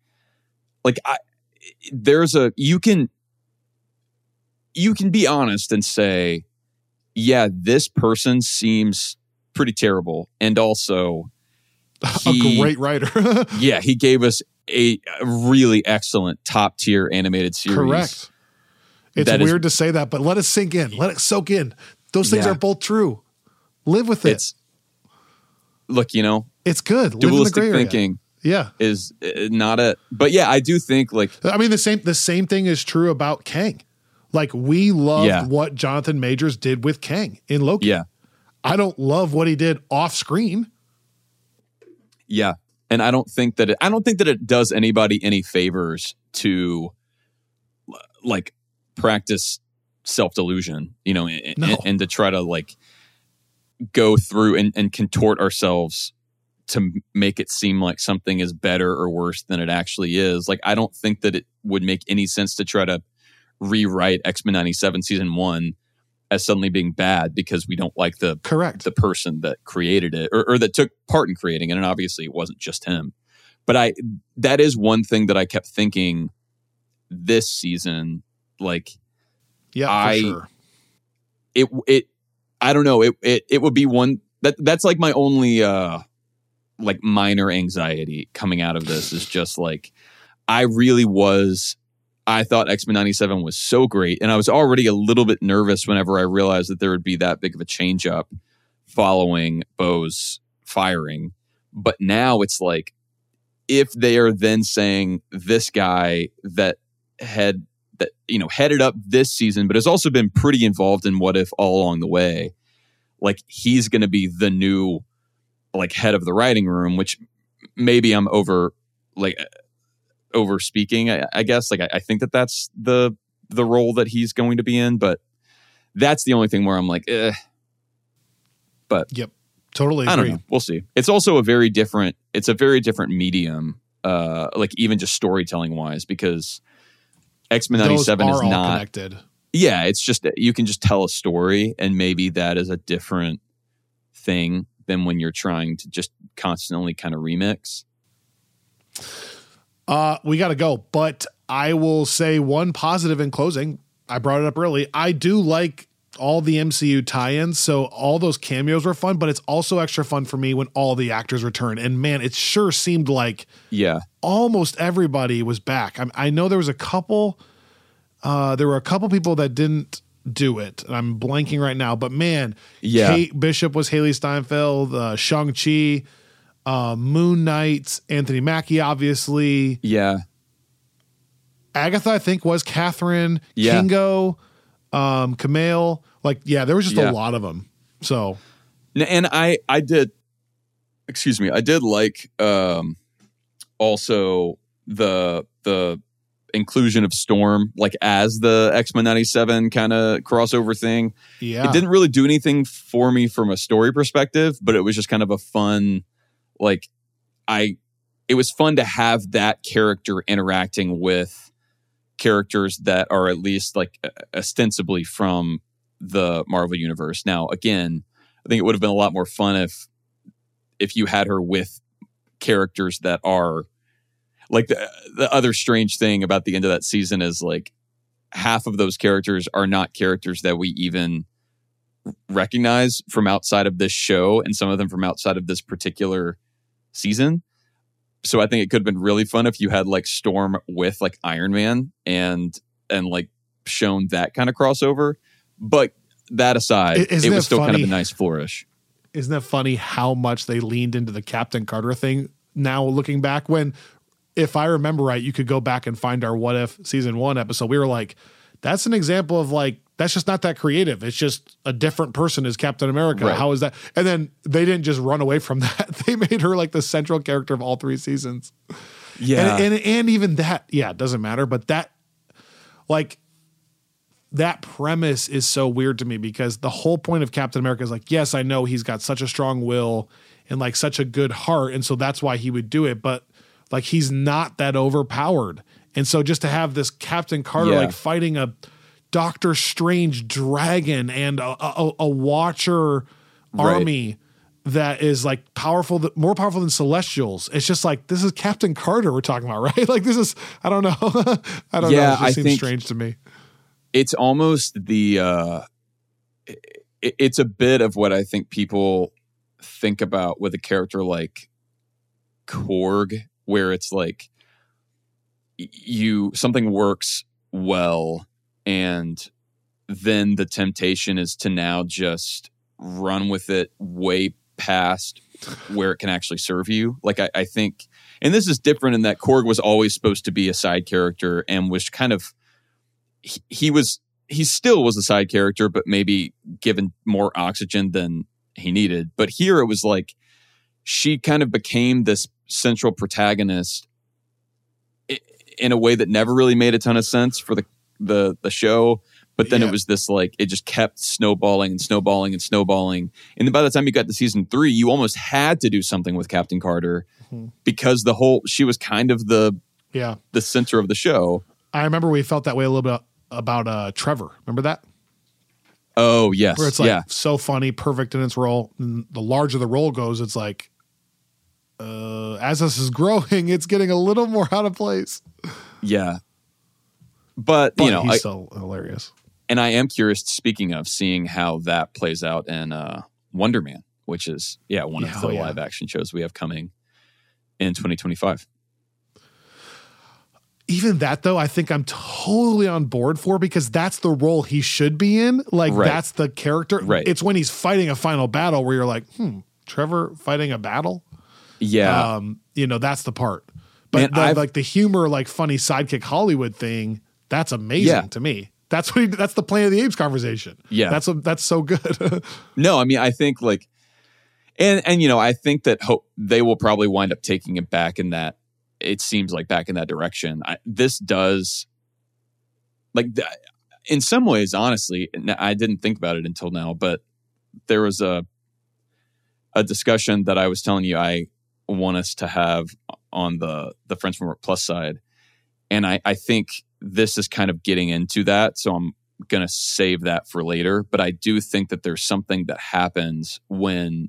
you can be honest and say, yeah, this person seems pretty terrible. And also a great writer. Yeah. He gave us a really excellent top tier animated series. Correct. It's weird to say that, but let it sink in. Let it soak in. Those things are both true. Live with it. Look, it's good. Dualistic thinking is not but yeah, I do think the same thing is true about Kang. Like we loved what Jonathan Majors did with Kang in Loki. Yeah. I don't love what he did off screen. Yeah. And I don't think that it does anybody any favors to practice self-delusion, and to try to go through and contort ourselves to make it seem like something is better or worse than it actually is. I don't think that it would make any sense to try to rewrite X-Men 97 season 1 as suddenly being bad because we don't like the person that created it or that took part in creating it. And obviously it wasn't just him, but that is one thing that I kept thinking this season. For sure. I don't know. It would be one that's my only minor anxiety coming out of this is just I thought X-Men 97 was so great, and I was already a little bit nervous whenever I realized that there would be that big of a change up following Bo's firing. But now it's if they are then saying this guy that headed up this season, but has also been pretty involved in What If all along the way, like he's going to be the new like head of the writing room, which maybe I'm over speaking, I guess. Like I think that's the role that he's going to be in, but that's the only thing where I'm like, But yep, totally agree. I don't know. We'll see. It's also a very different medium, like even just storytelling wise, because X-Men 97 is not connected. Yeah, it's just you can just tell a story, and maybe that is a different thing than when you're trying to just constantly kind of remix. We got to go, but I will say one positive in closing. I brought it up early. I do like all the MCU tie-ins, so all those cameos were fun, but it's also extra fun for me when all the actors return. And man, it sure seemed like almost everybody was back. I know there was a couple, there were a couple people that didn't do it, and I'm blanking right now, but man, Kate Bishop was Haley Steinfeld, Shang-Chi, Moon Knight, Anthony Mackie, obviously. Yeah. Agatha, I think, was Catherine, Kingo, Kumail. Like, there was just a lot of them. So, and I did like also the inclusion of Storm, like as the X-Men 97 kind of crossover thing. Yeah. It didn't really do anything for me from a story perspective, but it was just kind of a fun, like it was fun to have that character interacting with characters that are at least like ostensibly from the Marvel universe. Now, again, I think it would have been a lot more fun if you had her with characters that are like the other strange thing about the end of that season is like half of those characters are not characters that we even recognize from outside of this show, and some of them from outside of this particular season. So I think it could have been really fun if you had like Storm with like Iron Man and like shown that kind of crossover. But that aside, it was still kind of a nice flourish. Isn't that funny how much they leaned into the Captain Carter thing now looking back, when, if I remember right, you could go back and find our What If season 1 episode. We were like, that's an example of like, that's just not that creative. It's just a different person as Captain America. Right. How is that? And then they didn't just run away from that. They made her like the central character of all 3 seasons. Yeah. And even that, it doesn't matter. But that, like, that premise is so weird to me, because the whole point of Captain America is like, yes, I know he's got such a strong will and like such a good heart, and so that's why he would do it. But like, he's not that overpowered. And so just to have this Captain Carter like fighting a Doctor Strange dragon and a Watcher army that is like more powerful than Celestials. It's just like, this is Captain Carter we're talking about, right? Like, this is, I don't know. I don't know. It just seems strange to me. It's almost it's a bit of what I think people think about with a character like Korg, where it's like something works well, and then the temptation is to now just run with it way past where it can actually serve you. Like I think, and this is different in that Korg was always supposed to be a side character and was kind of, he still was a side character, but maybe given more oxygen than he needed. But here it was like, she kind of became this central protagonist in a way that never really made a ton of sense for the show. But then it was this like, it just kept snowballing and snowballing and snowballing. And then by the time you got to season 3, you almost had to do something with Captain Carter because she was kind of the center of the show. I remember we felt that way a little bit about Trevor. Remember that? Oh, yes. Where it's like so funny, perfect in its role. And the larger the role goes, it's like, as this is growing, it's getting a little more out of place. Yeah. But you know, he's so hilarious. And I am curious, speaking of, seeing how that plays out in Wonder Man, which is one of the live action shows we have coming in 2025. Even that, though, I think I'm totally on board for, because that's the role he should be in. Like, that's the character. Right. It's when he's fighting a final battle where you're like, Trevor fighting a battle? Yeah. That's the part. But like the humor, like funny sidekick Hollywood thing, that's amazing to me. That's the Planet of the Apes conversation. Yeah. That's so good. No, I mean, I think like, and I think that they will probably wind up taking it back in that, it seems like back in that direction. This does, like, in some ways, honestly, I didn't think about it until now, but there was a discussion that I was telling you I want us to have on the Friends from Work Plus side. And I think this is kind of getting into that. So I'm going to save that for later. But I do think that there's something that happens when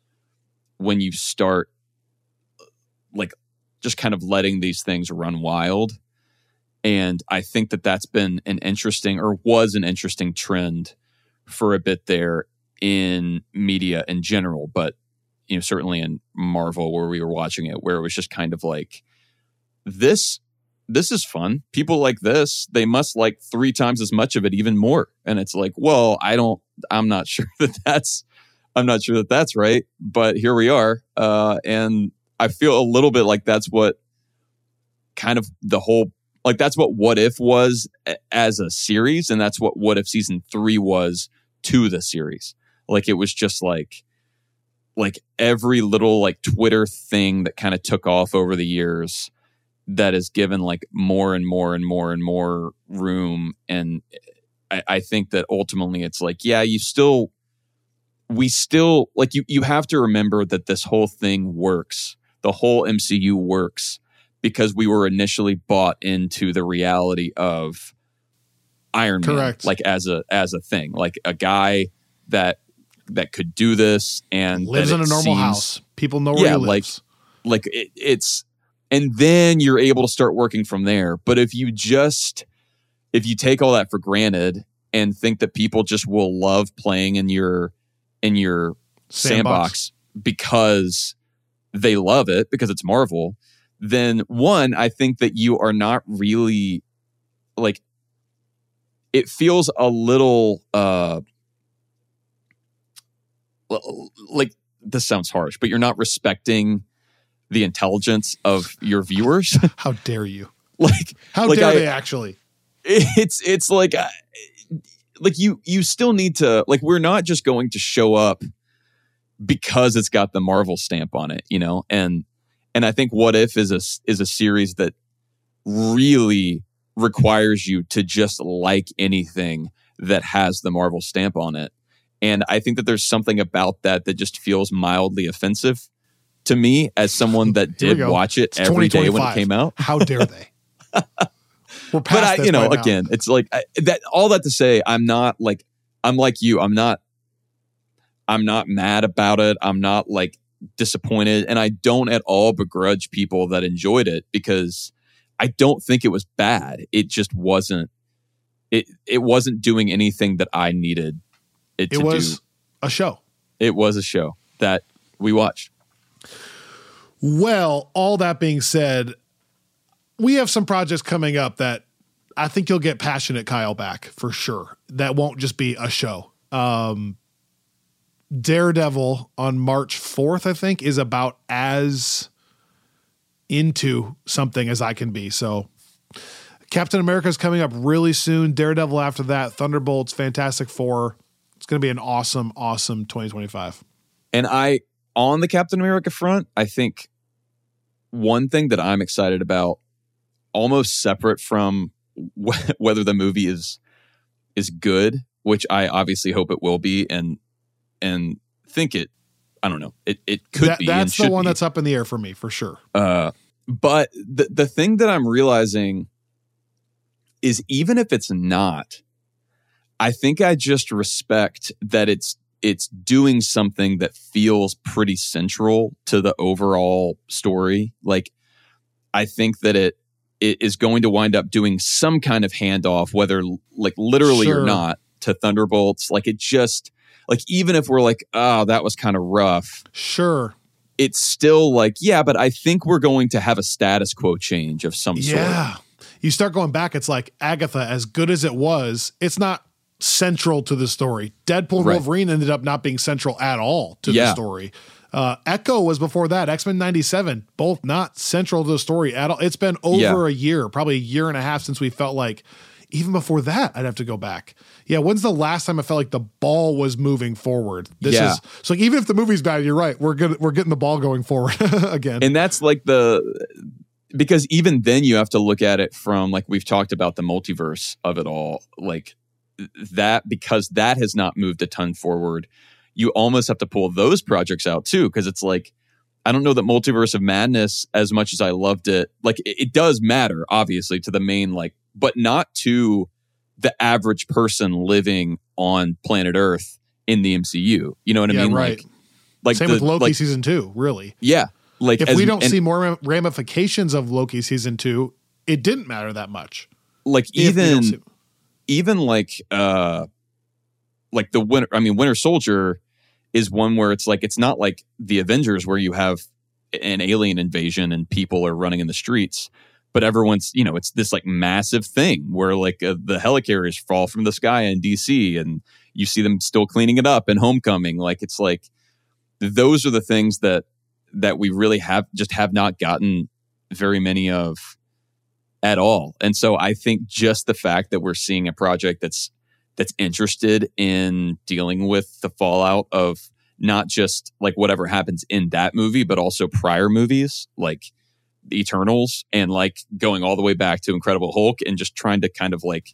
you start like just kind of letting these things run wild. And I think that that's been was an interesting trend for a bit there in media in general. But, certainly in Marvel where we were watching it, where it was just kind of like, this is fun. People like this, they must like 3 times as much of it, even more. And it's like, well, I'm not sure that's right, but here we are. And I feel a little bit like that's what kind of the whole, like that's what If was as a series. And that's what If season 3 was to the series. Like it was just like every little like Twitter thing that kind of took off over the years that is given like more and more and more and more room. And I think that ultimately it's like, yeah, we still like you have to remember that this whole thing works. The whole MCU works because we were initially bought into the reality of Iron Man, like as a thing, like a guy that could do this and lives in a normal house. People know where he lives. Like it's, and then you're able to start working from there. But if you take all that for granted and think that people just will love playing in your sandbox because they love it, because it's Marvel, then one, I think that you are not really like, it feels a little, like this sounds harsh, but you're not respecting the intelligence of your viewers. How dare you? How dare they actually? It's like you still need to, like, we're not just going to show up because it's got the Marvel stamp on it, and I think What If is a series that really requires you to just like anything that has the Marvel stamp on it. And I think that there's something about that just feels mildly offensive to me as someone that did watch it every day when it came out. How dare they? We're past this by again, now. it's like that. All that to say, I'm like you. I'm not mad about it. I'm not like disappointed, and I don't at all begrudge people that enjoyed it because I don't think it was bad. It just wasn't. It wasn't doing anything that I needed. It was a show. It was a show that we watched. Well, all that being said, we have some projects coming up that I think you'll get passionate Kyle back for sure. That won't just be a show. Daredevil on March 4th, I think, is about as into something as I can be. So Captain America is coming up really soon. Daredevil after that. Thunderbolts, Fantastic Four. It's going to be an awesome, awesome 2025. And on the Captain America front, I think one thing that I'm excited about, almost separate from whether the movie is good, which I obviously hope it will be, and think it, I don't know, it could be. That's the one that's up in the air for me, for sure. But the thing that I'm realizing is even if it's not, I think I just respect that it's doing something that feels pretty central to the overall story. Like, I think that it is going to wind up doing some kind of handoff, whether like literally or not, to Thunderbolts. Like, it just, like, even if we're like, oh, that was kind of rough. Sure. It's still like, yeah, but I think we're going to have a status quo change of some sort. Yeah. You start going back, it's like Agatha, as good as it was, it's not central to the story. Deadpool and Wolverine ended up not being central at all to the story. Echo was before that. X-Men 97, both not central to the story at all. It's been over a year, probably a year and a half since we felt like, even before that, I'd have to go back. Yeah, when's the last time I felt like the ball was moving forward? So like, even if the movie's bad, you're right. We're getting the ball going forward again. And that's like because even then you have to look at it from, like, we've talked about the multiverse of it all, like that, because that has not moved a ton forward. You almost have to pull those projects out too, because it's like, I don't know that Multiverse of Madness, as much as I loved it, like it does matter, obviously, to the main, like, but not to the average person living on planet Earth in the MCU. You know what I mean? Right. Like same with Loki season 2, really. Yeah. Like, if we don't see more ramifications of Loki season 2, it didn't matter that much. Like even like the Winter Soldier is one where it's like, it's not like the Avengers where you have an alien invasion and people are running in the streets, but everyone's, it's this like massive thing where like the helicarriers fall from the sky in DC and you see them still cleaning it up in Homecoming. Like, it's like, those are the things that we really have not gotten very many of at all. And so I think just the fact that we're seeing a project that's interested in dealing with the fallout of not just like whatever happens in that movie, but also prior movies like The Eternals, and like going all the way back to Incredible Hulk, and just trying to kind of like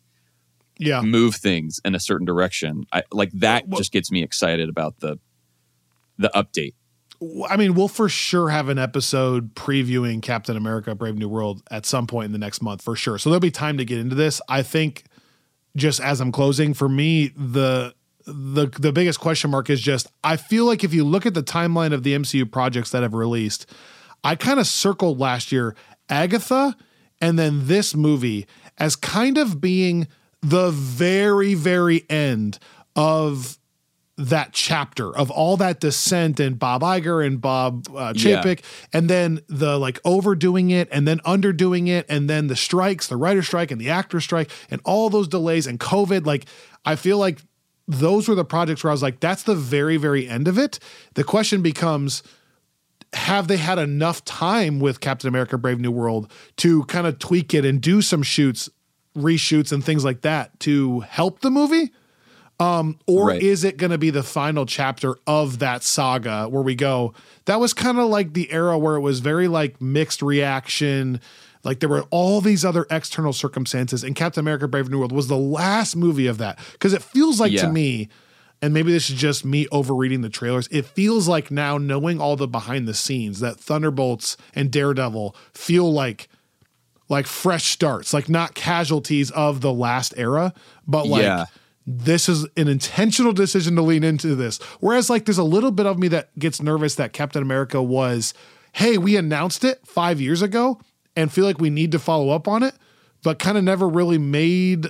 move things in a certain direction. Just gets me excited about the update. I mean, we'll for sure have an episode previewing Captain America: Brave New World at some point in the next month, for sure. So there'll be time to get into this. I think, just as I'm closing, for me, the biggest question mark is just, I feel like if you look at the timeline of the MCU projects that have released, I kind of circled last year Agatha and then this movie as kind of being the very, very end of that chapter of all that descent and Bob Iger and Bob Chapek, and then the like overdoing it and then underdoing it, and then the strikes, the writer strike and the actor strike and all those delays and COVID. Like, I feel like those were the projects where I was like, that's the very, very end of it. The question becomes, have they had enough time with Captain America: Brave New World to kind of tweak it and do some reshoots and things like that to help the movie? Or is it going to be the final chapter of that saga where we go, that was kind of like the era where it was very like mixed reaction. Like, there were all these other external circumstances, and Captain America: Brave New World was the last movie of that. Cause it feels like to me, and maybe this is just me overreading the trailers, it feels like now, knowing all the behind the scenes, that Thunderbolts and Daredevil feel like fresh starts, like not casualties of the last era, but like, this is an intentional decision to lean into this. Whereas like, there's a little bit of me that gets nervous that Captain America was, hey, we announced it 5 years ago and feel like we need to follow up on it, but kind of never really made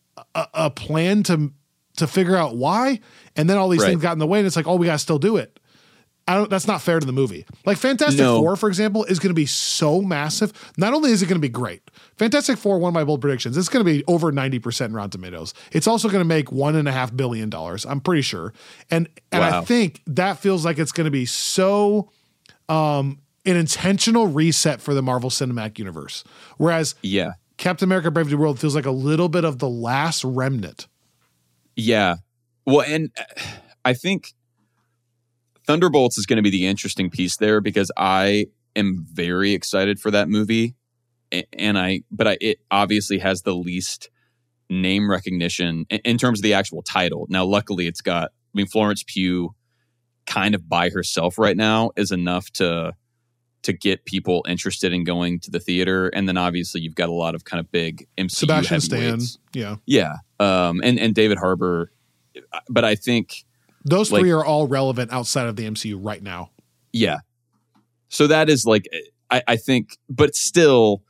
a plan to figure out why. And then all these things got in the way, and it's like, oh, we got to still do it. That's not fair to the movie. Like Fantastic Four, for example, is going to be so massive. Not only is it going to be great, Fantastic Four, one of my bold predictions, it's going to be over 90% in Rotten Tomatoes. It's also going to make $1.5 billion, I'm pretty sure. And I think that feels like it's going to be so an intentional reset for the Marvel Cinematic Universe. Whereas Captain America: Brave New World feels like a little bit of the last remnant. Yeah. Well, and I think Thunderbolts is going to be the interesting piece there, because I am very excited for that movie, but it obviously has the least name recognition in terms of the actual title. Now, luckily, it's got, Florence Pugh kind of by herself right now is enough to get people interested in going to the theater, and then obviously you've got a lot of kind of big MCU Sebastian Stan, and David Harbour, but I think those three are all relevant outside of the MCU right now. Yeah. So that is like, I think, but still,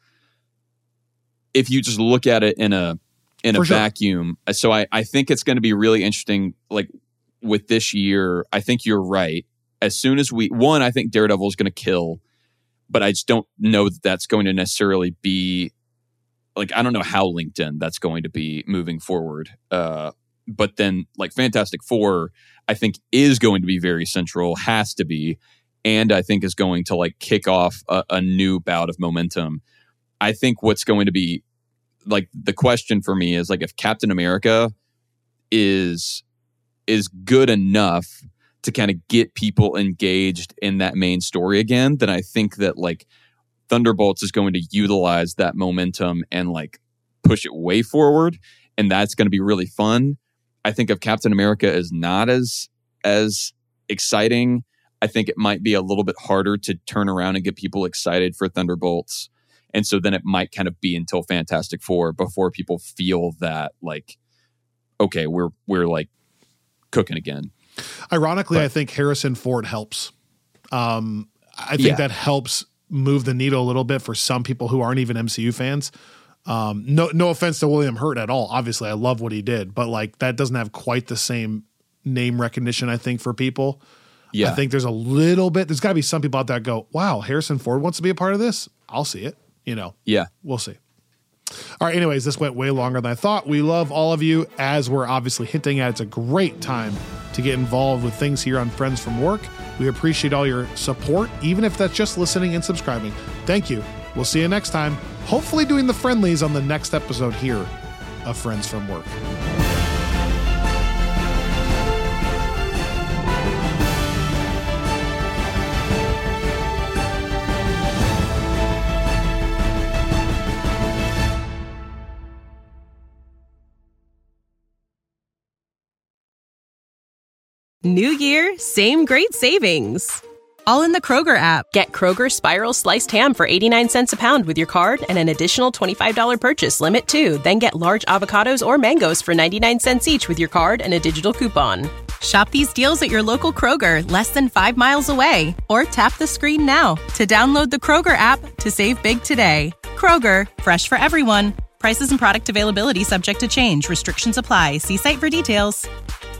if you just look at it in a vacuum, so I think it's going to be really interesting. Like with this year, I think you're right. As soon as I think Daredevil is going to kill, but I just don't know that that's going to necessarily be like, I don't know how linked in that's going to be moving forward. But then like Fantastic Four, I think is going to be very central, has to be. and I think is going to like kick off a new bout of momentum. I think what's going to be like the question for me is like if Captain America is good enough to kind of get people engaged in that main story again, then I think that like Thunderbolts is going to utilize that momentum and like push it way forward, and that's going to be really fun. I think if Captain America is not as exciting, I think it might be a little bit harder to turn around and get people excited for Thunderbolts. And so then it might kind of be until Fantastic Four before people feel that like, okay, we're like cooking again. Ironically, I think Harrison Ford helps. I think that helps move the needle a little bit for some people who aren't even MCU fans. No offense to William Hurt at all. Obviously, I love what he did, but like that doesn't have quite the same name recognition, I think, for people. Yeah. I think there's there's got to be some people out there that go, wow, Harrison Ford wants to be a part of this. I'll see it. Yeah, we'll see. All right. Anyways, this went way longer than I thought. We love all of you, as we're obviously hinting at. It's a great time to get involved with things here on Friends from Work. We appreciate all your support, even if that's just listening and subscribing. Thank you. We'll see you next time. Hopefully doing the friendlies on the next episode here of Friends from Work. New year, same great savings. All in the Kroger app. Get Kroger Spiral Sliced Ham for 89 cents a pound with your card and an additional $25 purchase limit too. Then get large avocados or mangoes for 99 cents each with your card and a digital coupon. Shop these deals at your local Kroger, less than 5 miles away. Or tap the screen now to download the Kroger app to save big today. Kroger, fresh for everyone. Prices and product availability subject to change. Restrictions apply. See site for details.